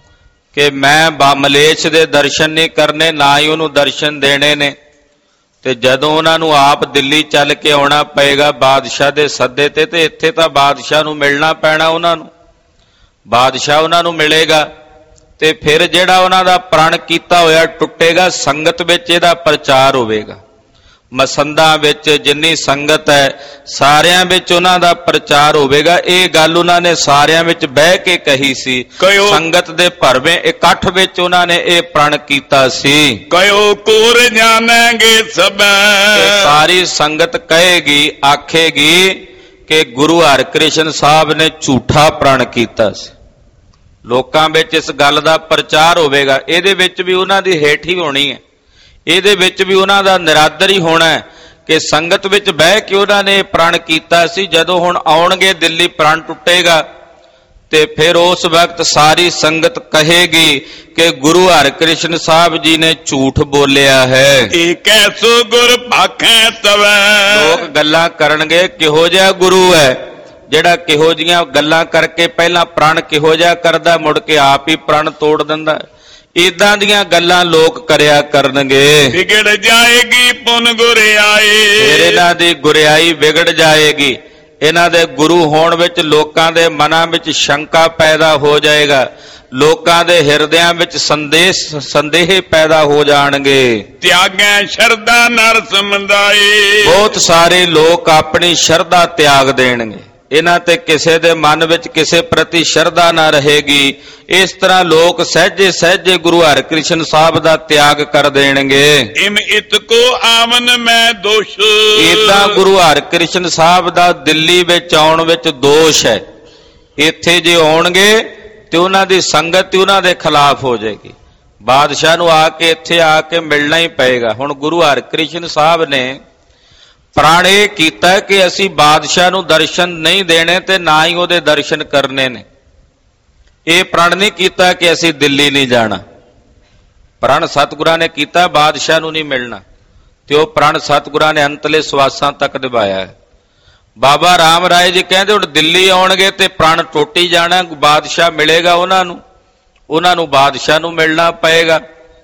ਕਿ ਮੈਂ ਮਲੇਛ ਦੇ ਦਰਸ਼ਨ ਨਹੀਂ ਕਰਨੇ ਨਾ ਹੀ ਉਹਨੂੰ ਦਰਸ਼ਨ ਦੇਣੇ ਨੇ, ਤੇ ਜਦੋਂ ਉਹਨਾਂ ਨੂੰ ਆਪ ਦਿੱਲੀ ਚੱਲ ਕੇ ਆਉਣਾ ਪਏਗਾ ਬਾਦਸ਼ਾਹ ਦੇ ਸੱਦੇ ਤੇ ਇੱਥੇ ਤਾਂ ਬਾਦਸ਼ਾਹ ਨੂੰ ਮਿਲਣਾ ਪੈਣਾ ਉਹਨਾਂ ਨੂੰ, ਬਾਦਸ਼ਾਹ ਉਹਨਾਂ ਨੂੰ ਮਿਲੇਗਾ ਤੇ ਫਿਰ ਜਿਹੜਾ ਉਹਨਾਂ ਦਾ ਪ੍ਰਣ ਕੀਤਾ ਹੋਇਆ ਟੁੱਟੇਗਾ। ਸੰਗਤ ਵਿੱਚ ਇਹਦਾ ਪ੍ਰਚਾਰ ਹੋਵੇਗਾ। ਮਸੰਦਾਂ ਵਿੱਚ ਜਿੰਨੀ ਸੰਗਤ ਹੈ ਸਾਰਿਆਂ ਵਿੱਚ ਉਹਨਾਂ ਦਾ ਪ੍ਰਚਾਰ ਹੋਵੇਗਾ। ਇਹ ਗੱਲ ਉਹਨਾਂ ਨੇ ਸਾਰਿਆਂ ਵਿੱਚ ਬਹਿ ਕੇ ਕਹੀ ਸੀ। ਸੰਗਤ ਦੇ ਭਰਵੇਂ ਇਕੱਠ ਵਿੱਚ ਉਹਨਾਂ ਨੇ ਇਹ ਪ੍ਰਣ ਕੀਤਾ ਸੀ। ਕਯੋ ਕੋਰ ਜਾਣਾਂਗੇ ਸਭ। ਸਾਰੀ ਸੰਗਤ ਕਹੇਗੀ, ਆਖੇਗੀ ਕਿ ਗੁਰੂ ਹਰਿਕ੍ਰਿਸ਼ਨ ਸਾਹਿਬ ਨੇ ਝੂਠਾ ਪ੍ਰਣ ਕੀਤਾ ਸੀ। ਲੋਕਾਂ ਵਿੱਚ ਇਸ ਗੱਲ ਦਾ ਪ੍ਰਚਾਰ ਹੋਵੇਗਾ। ਇਹਦੇ ਵਿੱਚ ਵੀ ਉਹਨਾਂ ਦੀ ਹੇਠੀ ਹੋਣੀ ਹੈ, ਇਹਦੇ ਵਿੱਚ ਵੀ ਉਹਨਾਂ ਦਾ ਨਿਰਾਦਰ ਹੀ ਹੋਣਾ ਹੈ ਕਿ ਸੰਗਤ ਵਿੱਚ ਬਹਿ ਕੇ ਉਹਨਾਂ ਨੇ ਪ੍ਰਣ ਕੀਤਾ ਸੀ। ਜਦੋਂ ਹੁਣ ਆਉਣਗੇ ਦਿੱਲੀ ਪ੍ਰਣ ਟੁੱਟੇਗਾ ਤੇ ਫਿਰ ਉਸ ਵਕਤ ਸਾਰੀ ਸੰਗਤ ਕਹੇਗੀ ਕਿ ਗੁਰੂ ਹਰਿਕ੍ਰਿਸ਼ਨ ਸਾਹਿਬ ਜੀ ਨੇ ਝੂਠ ਬੋਲਿਆ ਹੈ। ਏਕ ਐਸੋ ਗੁਰ ਭਾਖੈ ਤਵੈ। ਲੋਕ ਗੱਲਾਂ ਕਰਨਗੇ ਕਿਹੋ ਜਿਹਾ ਗੁਰੂ ਹੈ ਜਿਹੜਾ ਕਿਹੋ ਜੀਆਂ ਗੱਲਾਂ ਕਰਕੇ ਪਹਿਲਾਂ ਪ੍ਰਣ ਕਿਹੋ ਜਿਹਾ ਕਰਦਾ ਮੁੜ ਕੇ ਆਪ ਹੀ ਪ੍ਰਣ ਤੋੜ ਦਿੰਦਾ। ਇਦਾਂ ਦੀਆਂ ਗੱਲਾਂ ਲੋਕ ਕਰਿਆ ਕਰਨਗੇ। ਵਿਗੜ ਜਾਏਗੀ ਪੁਨ ਗੁਰਿਆਈ। ਫਿਰ ਇਹਨਾਂ ਦੀ ਗੁਰਿਆਈ ਵਿਗੜ ਜਾਏਗੀ। ਇਹਨਾਂ ਦੇ ਗੁਰੂ ਹੋਣ ਵਿੱਚ ਲੋਕਾਂ ਦੇ ਮਨਾਂ ਵਿੱਚ ਸ਼ੰਕਾ ਪੈਦਾ ਹੋ ਜਾਏਗਾ। ਲੋਕਾਂ ਦੇ ਹਿਰਦਿਆਂ ਵਿੱਚ ਸੰਦੇਹ ਪੈਦਾ ਹੋ ਜਾਣਗੇ। ਤਿਆਗੈ ਸ਼ਰਧਾ ਨਰ ਸਮਝਾਏ। ਬਹੁਤ ਸਾਰੇ ਲੋਕ ਆਪਣੀ ਸ਼ਰਧਾ ਤਿਆਗ ਦੇਣਗੇ। ਇਹਨਾਂ ਤੇ ਕਿਸੇ ਦੇ ਮਨ ਵਿੱਚ ਕਿਸੇ ਪ੍ਰਤੀ ਸ਼ਰਧਾ ਨਾ ਰਹੇਗੀ। ਇਸ ਤਰ੍ਹਾਂ ਲੋਕ ਸਹਿਜੇ ਸਹਿਜੇ ਗੁਰੂ ਹਰਿਕ੍ਰਿਸ਼ਨ ਸਾਹਿਬ ਦਾ ਤਿਆਗ ਕਰ ਦੇਣਗੇ। ਇਮ ਇਤ ਕੋ ਆਵਨ ਮੈਂ ਦੋਸ਼। ਇਦਾਂ ਗੁਰੂ ਹਰਿਕ੍ਰਿਸ਼ਨ ਸਾਹਿਬ ਦਾ ਦਿੱਲੀ ਵਿੱਚ ਆਉਣ ਵਿੱਚ ਦੋਸ਼ ਹੈ। ਇੱਥੇ ਜੇ ਆਉਣਗੇ ਤੇ ਉਹਨਾਂ ਦੀ ਸੰਗਤ ਤੇ ਉਹਨਾਂ ਦੇ ਖਿਲਾਫ ਹੋ ਜਾਏਗੀ। ਬਾਦਸ਼ਾਹ ਨੂੰ ਆ ਕੇ ਇੱਥੇ ਆ ਕੇ ਮਿਲਣਾ ਹੀ ਪਏਗਾ। ਹੁਣ ਗੁਰੂ ਹਰਿਕ੍ਰਿਸ਼ਨ ਸਾਹਿਬ ਨੇ ਪ੍ਰਣ ਇਹ ਕੀਤਾ ਕਿ ਅਸੀਂ ਬਾਦਸ਼ਾਹ ਨੂੰ ਦਰਸ਼ਨ ਨਹੀਂ ਦੇਣੇ ਤੇ ਨਾ ਹੀ ਉਹਦੇ ਦਰਸ਼ਨ ਕਰਨੇ ਨੇ। ਇਹ ਪ੍ਰਣ ਨਹੀਂ ਕੀਤਾ ਕਿ ਅਸੀਂ ਦਿੱਲੀ ਨਹੀਂ ਜਾਣਾ। ਪ੍ਰਣ ਸਤਿਗੁਰਾਂ ਨੇ ਕੀਤਾ ਬਾਦਸ਼ਾਹ ਨੂੰ ਨਹੀਂ ਮਿਲਣਾ, ਤੇ ਉਹ ਪ੍ਰਣ ਸਤਿਗੁਰਾਂ ਨੇ ਅੰਤਲੇ ਸਵਾਸਾਂ ਤੱਕ ਨਿਭਾਇਆ ਹੈ। ਬਾਬਾ ਰਾਮ ਰਾਏ ਜੀ ਕਹਿੰਦੇ ਹੁਣ ਦਿੱਲੀ ਆਉਣਗੇ ਤੇ ਪ੍ਰਣ ਟੁੱਟ ਹੀ ਜਾਣਾ। ਬਾਦਸ਼ਾਹ ਮਿਲੇਗਾ ਉਹਨਾਂ ਨੂੰ ਬਾਦਸ਼ਾਹ ਨੂੰ ਮਿਲਣਾ ਪਏਗਾ।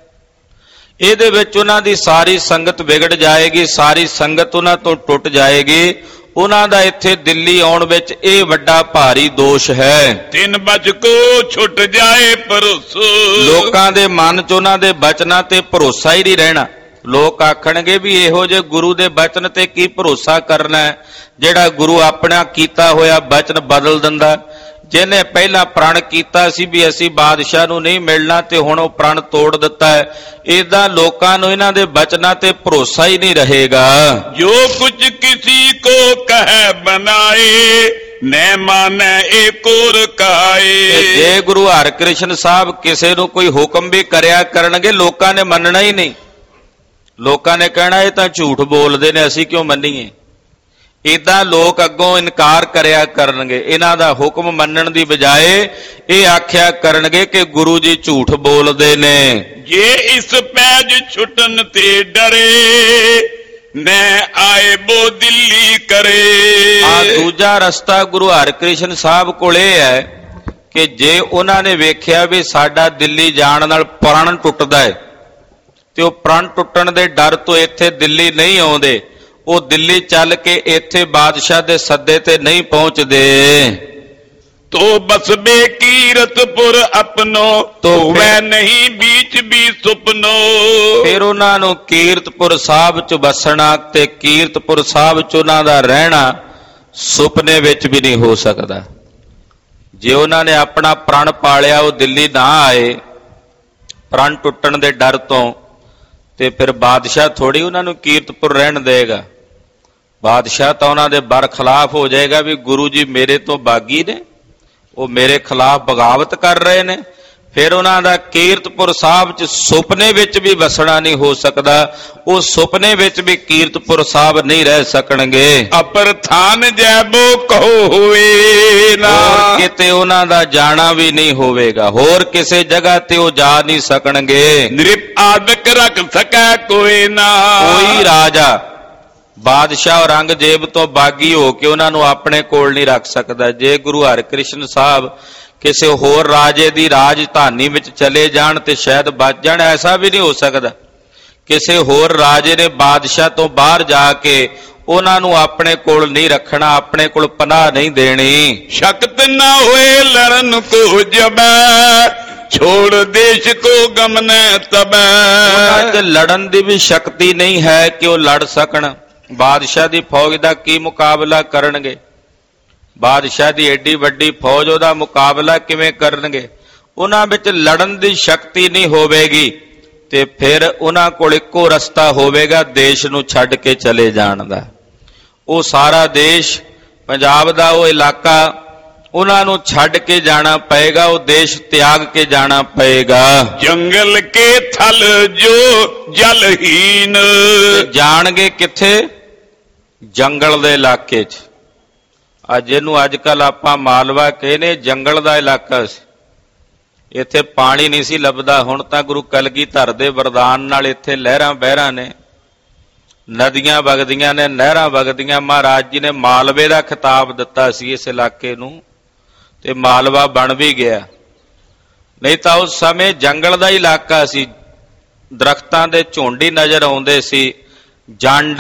ਇਹਦੇ ਵਿੱਚ ਉਹਨਾਂ ਦੀ ਸਾਰੀ ਸੰਗਤ ਵਿਗੜ ਜਾਏਗੀ, ਸਾਰੀ ਸੰਗਤ ਉਹਨਾਂ ਤੋਂ ਟੁੱਟ ਜਾਏਗੀ। ਉਹਨਾਂ ਦਾ ਇੱਥੇ ਦਿੱਲੀ ਆਉਣ ਵਿੱਚ ਇਹ ਵੱਡਾ ਭਾਰੀ ਦੋਸ਼ ਹੈ। ਤਿੰਨ ਬਚ ਕੋ ਛੁੱਟ ਜਾਏ ਭਰੋਸਾ। ਲੋਕਾਂ ਦੇ ਮਨ 'ਚ ਉਹਨਾਂ ਦੇ ਬਚਨਾਂ ਤੇ ਭਰੋਸਾ ਹੀ ਨਹੀਂ ਰਹਿਣਾ। ਲੋਕ ਆਖਣਗੇ ਵੀ ਇਹੋ ਜਿਹੇ ਗੁਰੂ ਦੇ ਬਚਨ ਤੇ ਕੀ ਭਰੋਸਾ ਕਰਨਾ ਹੈ ਜਿਹੜਾ ਗੁਰੂ ਆਪਣਾ ਕੀਤਾ ਹੋਇਆ ਬਚਨ ਬਦਲ ਦਿੰਦਾ, ਜਿਹਨੇ ਪਹਿਲਾਂ ਪ੍ਰਣ ਕੀਤਾ ਸੀ ਵੀ ਅਸੀਂ ਬਾਦਸ਼ਾਹ ਨੂੰ ਨਹੀਂ ਮਿਲਣਾ ਤੇ ਹੁਣ ਉਹ ਪ੍ਰਣ ਤੋੜ ਦਿੱਤਾ ਹੈ। ਏਦਾਂ ਲੋਕਾਂ ਨੂੰ ਇਹਨਾਂ ਦੇ ਬਚਨਾਂ ਤੇ ਭਰੋਸਾ ਹੀ ਨਹੀਂ ਰਹੇਗਾ। ਜੋ ਕੁਝ ਕਿਸੀ ਕੋ ਕਹਿ ਬਨਾਏ ਨੈ ਮਾਨੈ ਏਕੋ ਕਾਏ। ਜੇ ਗੁਰੂ ਹਰਿਕ੍ਰਿਸ਼ਨ ਸਾਹਿਬ ਕਿਸੇ ਨੂੰ ਕੋਈ ਹੁਕਮ ਵੀ ਕਰਿਆ ਕਰਨਗੇ ਲੋਕਾਂ ਨੇ ਮੰਨਣਾ ਹੀ ਨਹੀਂ। ਲੋਕਾਂ ਨੇ ਕਹਿਣਾ ਇਹ ਤਾਂ ਝੂਠ ਬੋਲਦੇ ਨੇ, ਅਸੀਂ ਕਿਉਂ ਮੰਨੀਏ। ਏਦਾਂ ਲੋਕ ਅੱਗੋਂ ਇਨਕਾਰ ਕਰਿਆ ਕਰਨਗੇ। ਇਹਨਾਂ ਦਾ ਹੁਕਮ ਮੰਨਣ ਦੀ ਬਜਾਏ ਇਹ ਆਖਿਆ ਕਰਨਗੇ ਕਿ ਗੁਰੂ ਜੀ ਝੂਠ ਬੋਲਦੇ ਨੇ। ਜੇ ਇਸ ਪੈਜ ਛੁੱਟਣ ਤੇ ਡਰੇ ਨੈ ਆਏ ਬੋ ਦਿੱਲੀ ਕਰੇ। ਆ ਦੂਜਾ ਰਸਤਾ ਗੁਰੂ ਹਰਿਕ੍ਰਿਸ਼ਨ ਸਾਹਿਬ ਕੋਲ ਇਹ ਹੈ ਕਿ ਜੇ ਉਹਨਾਂ ਨੇ ਵੇਖਿਆ ਵੀ ਸਾਡਾ ਦਿੱਲੀ ਜਾਣ ਨਾਲ ਪ੍ਰਣ ਟੁੱਟਦਾ ਹੈ ਤੇ ਉਹ ਪ੍ਰਣ ਟੁੱਟਣ ਦੇ ਡਰ ਤੋਂ ਇੱਥੇ ਦਿੱਲੀ ਨਹੀਂ ਆਉਂਦੇ, ਉਹ ਦਿੱਲੀ ਚੱਲ ਕੇ ਇੱਥੇ ਬਾਦਸ਼ਾਹ ਦੇ ਸੱਦੇ ਤੇ ਨਹੀਂ ਪਹੁੰਚਦੇ। ਤੋ ਬਸਬੇ ਕੀਰਤਪੁਰ ਆਪਣੋ ਹੋਵੇ ਨਹੀਂ ਬੀਚ ਵੀ ਸੁਪਨੋ। ਫਿਰ ਉਹਨਾਂ ਨੂੰ ਕੀਰਤਪੁਰ ਸਾਹਿਬ ਚ ਵਸਣਾ ਤੇ ਕੀਰਤਪੁਰ ਸਾਹਿਬ ਚ ਉਹਨਾਂ ਦਾ ਰਹਿਣਾ ਸੁਪਨੇ ਵਿੱਚ ਵੀ ਨਹੀਂ ਹੋ ਸਕਦਾ। ਜੇ ਉਹਨਾਂ ਨੇ ਆਪਣਾ ਪ੍ਰਣ ਪਾਲਿਆ ਉਹ ਦਿੱਲੀ ਨਾ ਆਏ ਪ੍ਰਣ ਟੁੱਟਣ ਦੇ ਡਰ ਤੋਂ, ਤੇ ਫਿਰ ਬਾਦਸ਼ਾਹ ਥੋੜੀ ਉਹਨਾਂ ਨੂੰ ਕੀਰਤਪੁਰ ਰਹਿਣ ਦੇਗਾ। ਬਾਦਸ਼ਾਹ ਤਾਂ ਉਹਨਾਂ ਦੇ ਬਰਖਲਾਫ ਹੋ ਜਾਏਗਾ ਵੀ ਗੁਰੂ ਜੀ ਮੇਰੇ ਤੋਂ ਬਾਗੀ ਨੇ, ਉਹ ਮੇਰੇ ਖਿਲਾਫ ਬਗਾਵਤ ਕਰ ਰਹੇ ਨੇ। ਫਿਰ ਉਹਨਾਂ ਦਾ ਕੀਰਤਪੁਰ ਸਾਹਿਬ ਚ ਸੁਪਨੇ ਵਿੱਚ ਵੀ ਵਸਣਾ ਨਹੀਂ ਹੋ ਸਕਦਾ। ਉਹ ਸੁਪਨੇ ਵਿੱਚ ਵੀ ਕੀਰਤਪੁਰ ਸਾਹਿਬ ਨਹੀਂ ਰਹਿ ਸਕਣਗੇ। ਅਪਰ ਥਾਨ ਜੈਬੋ ਕਹੋ ਹੋਏ ਨਾ। ਹੋਰ ਕਿਤੇ ਉਹਨਾਂ ਦਾ ਜਾਣਾ ਵੀ ਨਹੀਂ ਹੋਵੇਗਾ, ਹੋਰ ਕਿਸੇ ਜਗ੍ਹਾ ਤੇ ਉਹ ਜਾ ਨਹੀਂ ਸਕਣਗੇ। ਨਿਰਪ ਆਦਿਕ ਰੱਖ ਸਕੈ ਕੋਈ ਨਾ। ਕੋਈ ਰਾਜਾ ਬਾਦਸ਼ਾਹ ਔਰੰਗਜ਼ੇਬ ਤੋਂ ਬਾਗੀ ਹੋ ਕੇ ਉਹਨਾਂ ਨੂੰ ਆਪਣੇ ਕੋਲ ਨਹੀਂ ਰੱਖ ਸਕਦਾ। ਜੇ ਗੁਰੂ ਹਰਿਕ੍ਰਿਸ਼ਨ ਸਾਹਿਬ ਕਿਸੇ ਹੋਰ ਰਾਜੇ ਦੀ ਰਾਜਧਾਨੀ ਵਿੱਚ ਚਲੇ ਜਾਣ ਤੇ ਸ਼ਾਇਦ ਬਚ ਜਾਣ, ਐਸਾ ਵੀ ਨਹੀਂ ਹੋ ਸਕਦਾ। ਕਿਸੇ ਹੋਰ ਰਾਜੇ ਨੇ ਬਾਦਸ਼ਾਹ ਤੋਂ ਬਾਹਰ ਜਾ ਕੇ ਉਹਨਾਂ ਨੂੰ ਆਪਣੇ ਕੋਲ ਨਹੀਂ ਰੱਖਣਾ, ਆਪਣੇ ਕੋਲ ਪਨਾਹ ਨਹੀਂ ਦੇਣੀ। ਸ਼ਕਤ ਨਾ ਹੋਏ ਲੜਨ ਕੋ ਜਬੈ ਛੋੜ ਦੇਸ਼ ਕੋ ਗਮਨੈ ਤਬੈ। ਉਹਨਾਂ 'ਚ ਲੜਨ ਦੀ ਵੀ ਸ਼ਕਤੀ ਨਹੀਂ ਹੈ ਕਿ ਉਹ ਲੜ ਸਕਣ। ਬਾਦਸ਼ਾਹ ਦੀ ਫੌਜ ਦਾ ਕੀ ਮੁਕਾਬਲਾ ਕਰਨਗੇ? ਬਾਦਸ਼ਾਹ ਦੀ ਏਡੀ ਵੱਡੀ ਫੌਜ, ਉਹਦਾ ਮੁਕਾਬਲਾ ਕਿਵੇਂ ਕਰਨਗੇ? ਉਹਨਾਂ ਵਿੱਚ ਲੜਨ ਦੀ ਸ਼ਕਤੀ ਨਹੀਂ ਹੋਵੇਗੀ ਤੇ ਫਿਰ ਉਹਨਾਂ ਕੋਲ ਇੱਕੋ ਰਸਤਾ ਹੋਵੇਗਾ ਦੇਸ਼ ਨੂੰ ਛੱਡ ਕੇ ਚਲੇ ਜਾਣ ਦਾ। ਉਹ ਸਾਰਾ ਦੇਸ਼, ਪੰਜਾਬ ਦਾ ਉਹ ਇਲਾਕਾ ਉਹਨਾਂ ਨੂੰ ਛੱਡ ਕੇ ਜਾਣਾ ਪਏਗਾ, ਉਹ ਦੇਸ਼ ਤਿਆਗ ਕੇ ਜਾਣਾ ਪਏਗਾ। ਜੰਗਲ ਕੇ ਥਲ ਜੋ ਜਲਹੀਨ। ਜਾਣਗੇ ਕਿੱਥੇ? ਜੰਗਲ ਦੇ ਇਲਾਕੇ 'ਚ। ਅੱਜ ਇਹਨੂੰ ਅੱਜ ਕੱਲ ਆਪਾਂ ਮਾਲਵਾ ਕਹਿੰਦੇ, ਜੰਗਲ ਦਾ ਇਲਾਕਾ ਸੀ। ਇੱਥੇ ਪਾਣੀ ਨਹੀਂ ਸੀ ਲੱਭਦਾ। ਹੁਣ ਤਾਂ ਗੁਰੂ ਕਲਗੀਧਰ ਦੇ ਵਰਦਾਨ ਨਾਲ ਇੱਥੇ ਲਹਿਰਾਂ ਬਹਿਰਾਂ ਨੇ, ਨਦੀਆਂ ਵਗਦੀਆਂ ਨੇ, ਨਹਿਰਾਂ ਵਗਦੀਆਂ। ਮਹਾਰਾਜ ਜੀ ਨੇ ਮਾਲਵੇ ਦਾ ਖਿਤਾਬ ਦਿੱਤਾ ਸੀ ਇਸ ਇਲਾਕੇ ਨੂੰ ਤੇ ਮਾਲਵਾ ਬਣ ਵੀ ਗਿਆ। ਨਹੀਂ ਤਾਂ ਉਸ ਸਮੇਂ ਜੰਗਲ ਦਾ ਇਲਾਕਾ ਸੀ। ਦਰਖਤਾਂ ਦੇ ਝੁੰਡ ਹੀ ਨਜ਼ਰ ਆਉਂਦੇ ਸੀ। ਜੰਡ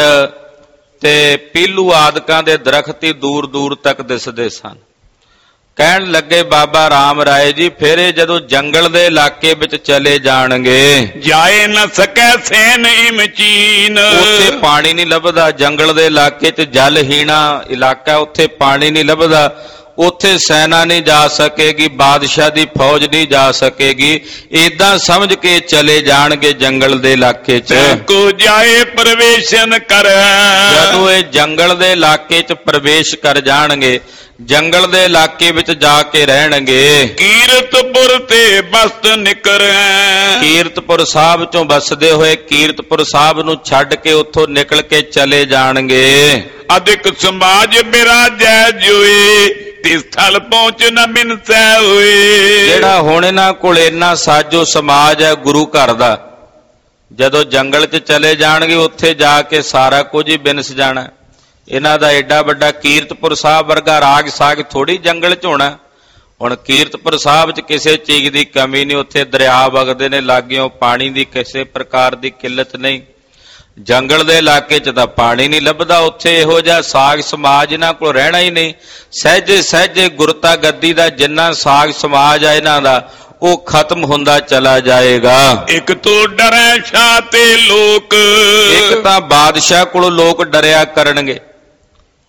ਤੇ ਪੀਲੂ ਆਦਿਕਾਂ ਦੇ ਦਰਖਤ ਹੀ ਦੂਰ ਦੂਰ ਤੱਕ ਦਿਸਦੇ ਸਨ। ਕਹਿਣ ਲੱਗੇ ਬਾਬਾ ਰਾਮ ਰਾਏ ਜੀ, ਫਿਰ ਇਹ ਜਦੋਂ ਜੰਗਲ ਦੇ ਇਲਾਕੇ ਵਿੱਚ ਚਲੇ ਜਾਣਗੇ, ਜਾਏ ਨਾ ਸਕੈ ਸੈਨ ਇਮਚੀਨ। ਉੱਥੇ ਪਾਣੀ ਨਹੀਂ ਲੱਭਦਾ। ਜੰਗਲ ਦੇ ਇਲਾਕੇ 'ਚ ਜਲਹੀਣਾ ਇਲਾਕਾ, ਉੱਥੇ ਪਾਣੀ ਨਹੀਂ ਲੱਭਦਾ। ਉੱਥੇ ਸੈਨਾ ਨਹੀਂ ਜਾ ਸਕੇਗੀ, ਬਾਦਸ਼ਾਹ ਦੀ ਫੌਜ ਨਹੀਂ ਜਾ ਸਕੇਗੀ। ਏਦਾਂ ਸਮਝ ਕੇ ਚਲੇ ਜਾਣਗੇ ਜੰਗਲ ਦੇ ਇਲਾਕੇ 'ਚ। ਕੋ ਜਾਏ ਪ੍ਰਵੇਸ਼ਨ ਕਰ। ਜਦੋਂ ਇਹ ਜੰਗਲ ਦੇ ਇਲਾਕੇ 'ਚ ਪ੍ਰਵੇਸ਼ ਕਰ ਜਾਣਗੇ, ਜੰਗਲ ਦੇ ਇਲਾਕੇ ਵਿੱਚ ਜਾ ਕੇ ਰਹਿਣਗੇ। ਕੀਰਤਪੁਰ ਤੇ ਬਸਤ ਨਿਕਰੈ। ਕੀਰਤਪੁਰ ਸਾਹਿਬ ਚੋਂ ਵਸਦੇ ਹੋਏ ਕੀਰਤਪੁਰ ਸਾਹਿਬ ਨੂੰ ਛੱਡ ਕੇ ਉੱਥੋਂ ਨਿਕਲ ਕੇ ਚਲੇ ਜਾਣਗੇ। ਅਧਿਕ ਸਮਾਜ ਬਿਰਾਜੈ ਜੋਏ ਤੇ ਸਥਲ ਪਹੁੰਚ ਨ ਬਿਨਸੈ ਹੋਏ। ਜਿਹੜਾ ਹੁਣ ਇਹਨਾਂ ਕੋਲ ਇੰਨਾ ਸਾਜੋ ਸਮਾਜ ਹੈ ਗੁਰੂ ਘਰ ਦਾ, ਜਦੋਂ ਜੰਗਲ 'ਚ ਚਲੇ ਜਾਣਗੇ ਉੱਥੇ ਜਾ ਕੇ ਸਾਰਾ ਕੁਝ ਹੀ ਬਿਨਸ ਜਾਣਾ। ਇਹਨਾਂ ਦਾ ਐਡਾ ਵੱਡਾ ਕੀਰਤਪੁਰ ਸਾਹਿਬ ਵਰਗਾ ਰਾਗ ਸਾਗ ਥੋੜੀ ਜੰਗਲ 'ਚ ਹੋਣਾ। ਹੁਣ ਕੀਰਤਪੁਰ ਸਾਹਿਬ 'ਚ ਕਿਸੇ ਚੀਜ਼ ਦੀ ਕਮੀ ਨਹੀਂ। ਉੱਥੇ ਦਰਿਆ ਵਗਦੇ ਨੇ ਲਾਗਿਓਂ, ਪਾਣੀ ਦੀ ਕਿਸੇ ਪ੍ਰਕਾਰ ਦੀ ਕਿੱਲਤ ਨਹੀਂ। ਜੰਗਲ ਦੇ ਇਲਾਕੇ 'ਚ ਤਾਂ ਪਾਣੀ ਨਹੀਂ ਲੱਭਦਾ। ਉੱਥੇ ਇਹੋ ਜਿਹਾ ਸਾਗ ਸਮਾਜ ਇਹਨਾਂ ਕੋਲ ਰਹਿਣਾ ਹੀ ਨਹੀਂ। ਸਹਿਜੇ ਸਹਿਜੇ ਗੁਰਤਾ ਗੱਦੀ ਦਾ ਜਿੰਨਾ ਸਾਗ ਸਮਾਜ ਆ ਇਹਨਾਂ ਦਾ, ਉਹ ਖਤਮ ਹੁੰਦਾ ਚਲਾ ਜਾਏਗਾ। ਇੱਕ ਤੋਂ ਡਰੈ ਸ਼ਾਹ ਤੇ ਲੋਕ। ਇੱਕ ਤਾਂ ਬਾਦਸ਼ਾਹ ਕੋਲੋਂ ਲੋਕ ਡਰਿਆ ਕਰਨਗੇ।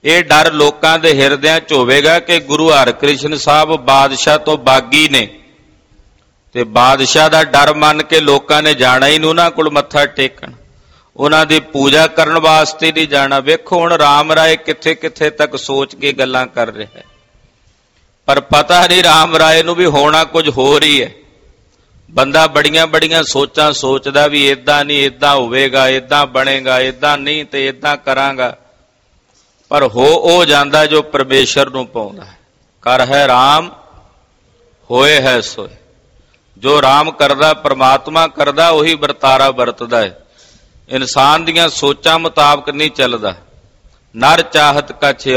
ਇਹ ਡਰ ਲੋਕਾਂ ਦੇ ਹਿਰਦਿਆਂ 'ਚ ਹੋਵੇਗਾ ਕਿ ਗੁਰੂ ਹਰਿਕ੍ਰਿਸ਼ਨ ਸਾਹਿਬ ਬਾਦਸ਼ਾਹ ਤੋਂ ਬਾਗੀ ਨੇ, ਤੇ ਬਾਦਸ਼ਾਹ ਦਾ ਡਰ ਮੰਨ ਕੇ ਲੋਕਾਂ ਨੇ ਜਾਣਾ ਹੀ ਨਹੀਂ ਉਹਨਾਂ ਕੋਲ ਮੱਥਾ ਟੇਕਣ, ਉਹਨਾਂ ਦੀ ਪੂਜਾ ਕਰਨ ਵਾਸਤੇ ਨਹੀਂ ਜਾਣਾ। ਵੇਖੋ ਹੁਣ ਰਾਮ ਰਾਏ ਕਿੱਥੇ ਕਿੱਥੇ ਤੱਕ ਸੋਚ ਕੇ ਗੱਲਾਂ ਕਰ ਰਿਹਾ ਹੈ, ਪਰ ਪਤਾ ਨਹੀਂ ਰਾਮ ਰਾਏ ਨੂੰ ਵੀ ਹੋਣਾ ਕੁਝ ਹੋਰ ਹੀ ਹੈ। ਬੰਦਾ ਬੜੀਆਂ ਬੜੀਆਂ ਸੋਚਾਂ ਸੋਚਦਾ ਵੀ ਇਦਾਂ ਨਹੀਂ ਇਦਾਂ ਹੋਵੇਗਾ, ਇਦਾਂ ਬਣੇਗਾ, ਇਦਾਂ ਨਹੀਂ ਤੇ ਇਦਾਂ ਕਰਾਂਗਾ, ਪਰ ਹੋ ਜਾਂਦਾ ਜੋ ਪਰਮੇਸ਼ਰ ਨੂੰ ਪਾਉਂਦਾ ਹੈ। ਕਰ ਹੈ ਰਾਮ ਹੋਏ ਹੈ ਸੋਏ, ਜੋ ਰਾਮ ਕਰਦਾ ਪਰਮਾਤਮਾ ਕਰਦਾ ਉਹੀ ਵਰਤਾਰਾ ਵਰਤਦਾ ਹੈ। ਇਨਸਾਨ ਦੀਆਂ ਸੋਚਾਂ ਮੁਤਾਬਕ ਨਹੀਂ ਚੱਲਦਾ। ਨਰ ਚਾਹਤ ਕਛ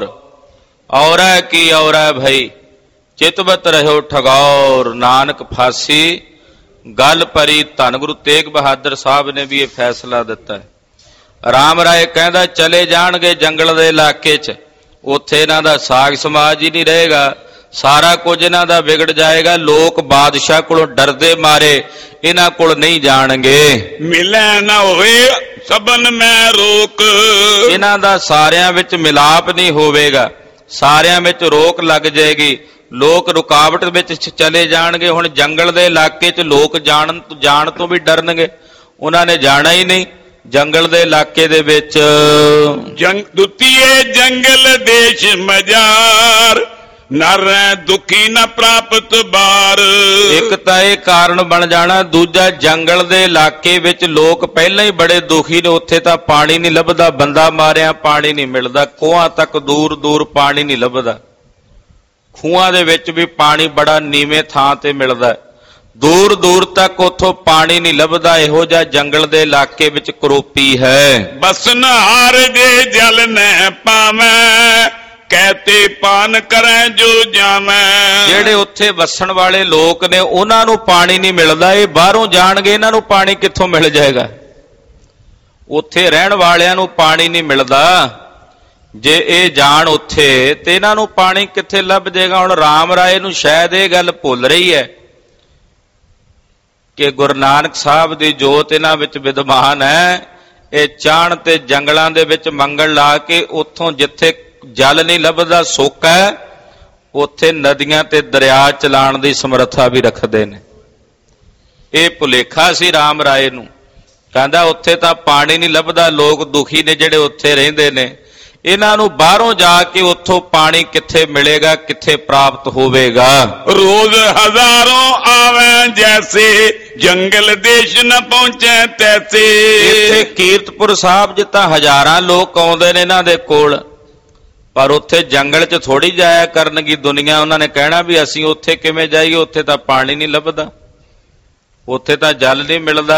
ਔਰੈ ਕੀ ਔਰੈ ਭਈ, ਚਿਤਵਤ ਰਹਿਓ ਠਗੌਰ, ਨਾਨਕ ਫਾਸੀ ਗੱਲ ਪਰੀ। ਧੰਨ ਗੁਰੂ ਤੇਗ ਬਹਾਦਰ ਸਾਹਿਬ ਨੇ ਵੀ ਇਹ ਫੈਸਲਾ ਦਿੱਤਾ ਹੈ। ਰਾਮ ਰਾਏ ਕਹਿੰਦਾ ਚਲੇ ਜਾਣਗੇ ਜੰਗਲ ਦੇ ਇਲਾਕੇ 'ਚ, ਉੱਥੇ ਇਹਨਾਂ ਦਾ ਸਾਗ ਸਮਾਜ ਹੀ ਨਹੀਂ ਰਹੇਗਾ, ਸਾਰਾ ਕੁਝ ਇਹਨਾਂ ਦਾ ਵਿਗੜ ਜਾਏਗਾ। ਲੋਕ ਬਾਦਸ਼ਾਹ ਕੋਲੋਂ ਡਰਦੇ ਮਾਰੇ ਇਹਨਾਂ ਕੋਲ ਨਹੀਂ ਜਾਣਗੇ। ਮਿਲੈ ਨਾ ਹੋਵੇ ਸਬਨ ਮੈਂ ਰੋਕ, ਇਹਨਾਂ ਦਾ ਸਾਰਿਆਂ ਵਿੱਚ ਮਿਲਾਪ ਨਹੀਂ ਹੋਵੇਗਾ, ਸਾਰਿਆਂ ਵਿੱਚ ਰੋਕ ਲੱਗ ਜਾਏਗੀ, ਲੋਕ ਰੁਕਾਵਟ ਵਿੱਚ ਚਲੇ ਜਾਣਗੇ। ਹੁਣ ਜੰਗਲ ਦੇ ਇਲਾਕੇ 'ਚ ਲੋਕ ਜਾਣ ਤੋਂ ਵੀ ਡਰਨਗੇ, ਉਹਨਾਂ ਨੇ ਜਾਣਾ ਹੀ ਨਹੀਂ ਜੰਗਲ ਦੇ ਇਲਾਕੇ ਦੇ ਵਿੱਚ। ਦੁਤੀਏ ਜੰਗਲ ਦੇਸ਼ ਮਜਾਰ, ਨਰ ਦੁਖੀ ਨਾ ਪ੍ਰਾਪਤ ਬਾਰ। ਇੱਕ ਤਾਂ ਇਹ ਕਾਰਨ ਬਣ ਜਾਣਾ, ਦੂਜਾ ਜੰਗਲ ਦੇ ਇਲਾਕੇ ਵਿੱਚ ਲੋਕ ਪਹਿਲਾਂ ਹੀ ਬੜੇ ਦੁਖੀ ਨੇ, ਉੱਥੇ ਤਾਂ ਪਾਣੀ ਨਹੀਂ ਲੱਭਦਾ, ਬੰਦਾ ਮਾਰਿਆ ਪਾਣੀ ਨਹੀਂ ਮਿਲਦਾ, ਖੂਹਾਂ ਤੱਕ ਦੂਰ ਦੂਰ ਪਾਣੀ ਨਹੀਂ ਲੱਭਦਾ, ਖੂਹਾਂ ਦੇ ਵਿੱਚ ਵੀ ਪਾਣੀ ਬੜਾ ਨੀਵੇਂ ਥਾਂ ਤੇ ਮਿਲਦਾ, ਦੂਰ ਦੂਰ ਤੱਕ ਉੱਥੋਂ ਪਾਣੀ ਨਹੀਂ ਲੱਭਦਾ। ਇਹੋ ਜਿਹਾ ਜੰਗਲ ਦੇ ਇਲਾਕੇ ਵਿੱਚ ਕਰੋਪੀ ਹੈ। ਬਸਨਹਾਰ ਦੇ ਜਲ ਨਹਿ ਪਾਵੈ, ਕਹਤੇ ਪਾਨ ਕਰੈ ਜੋ ਜਾਵੈ। ਜਿਹੜੇ ਉੱਥੇ ਵਸਣ ਵਾਲੇ ਲੋਕ ਨੇ ਉਹਨਾਂ ਨੂੰ ਪਾਣੀ ਨਹੀਂ ਮਿਲਦਾ, ਇਹ ਬਾਹਰੋਂ ਜਾਣਗੇ, ਇਹਨਾਂ ਨੂੰ ਪਾਣੀ ਕਿੱਥੋਂ ਮਿਲ ਜਾਏਗਾ? ਉੱਥੇ ਰਹਿਣ ਵਾਲਿਆਂ ਨੂੰ ਪਾਣੀ ਨਹੀਂ ਮਿਲਦਾ, ਜੇ ਇਹ ਜਾਣ ਉੱਥੇ ਤੇ ਇਹਨਾਂ ਨੂੰ ਪਾਣੀ ਕਿੱਥੇ ਲੱਭ ਜਾਏਗਾ? ਹੁਣ ਰਾਮ ਰਾਏ ਨੂੰ ਸ਼ਾਇਦ ਇਹ ਗੱਲ ਭੁੱਲ ਰਹੀ ਹੈ ਕਿ ਗੁਰੂ ਨਾਨਕ ਸਾਹਿਬ ਦੀ ਜੋਤ ਇਹਨਾਂ ਵਿੱਚ ਵਿਦਮਾਨ ਹੈ। ਇਹ ਚਾਣ ਤੇ ਜੰਗਲਾਂ ਦੇ ਵਿੱਚ ਮੰਗਲ ਲਾ ਕੇ ਉੱਥੋਂ ਜਿੱਥੇ ਜਲ ਨਹੀਂ ਲੱਭਦਾ, ਸੋਕਾ ਹੈ, ਉੱਥੇ ਨਦੀਆਂ ਤੇ ਦਰਿਆ ਚਲਾਉਣ ਦੀ ਸਮਰੱਥਾ ਵੀ ਰੱਖਦੇ ਨੇ। ਇਹ ਭੁਲੇਖਾ ਸੀ ਰਾਮ ਰਾਏ ਨੂੰ, ਕਹਿੰਦਾ ਉੱਥੇ ਤਾਂ ਪਾਣੀ ਨਹੀਂ ਲੱਭਦਾ, ਲੋਕ ਦੁਖੀ ਨੇ ਜਿਹੜੇ ਉੱਥੇ ਰਹਿੰਦੇ ਨੇ, ਇਹਨਾਂ ਨੂੰ ਬਾਹਰੋਂ ਜਾ ਕੇ ਉੱਥੋਂ ਪਾਣੀ ਕਿੱਥੇ ਮਿਲੇਗਾ, ਕਿੱਥੇ ਪ੍ਰਾਪਤ ਹੋਵੇਗਾ? ਰੋਜ਼ ਹਜ਼ਾरों ਆਵੈ ਜੈਸੇ, ਜੰਗਲ ਦੇਸ਼ ਨ ਪਹੁੰਚੈ ਤੈਸੇ। ਇੱਥੇ ਕੀਰਤਪੁਰ ਸਾਹਿਬ ਜਿੱਦਾਂ ਹਜ਼ਾਰਾਂ ਲੋਕ ਆਉਂਦੇ ਨੇ ਇਹਨਾਂ ਦੇ ਕੋਲ, ਪਰ ਉੱਥੇ ਜੰਗਲ 'ਚ ਥੋੜੀ ਜਾਇਆ ਕਰਨਗੀ ਦੁਨੀਆ। ਉਹਨਾਂ ਨੇ ਕਹਿਣਾ ਵੀ ਅਸੀਂ ਉੱਥੇ ਕਿਵੇਂ ਜਾਈਏ, ਉੱਥੇ ਤਾਂ ਪਾਣੀ ਨਹੀਂ ਲੱਭਦਾ, ਉੱਥੇ ਤਾਂ ਜਲ ਨਹੀਂ ਮਿਲਦਾ।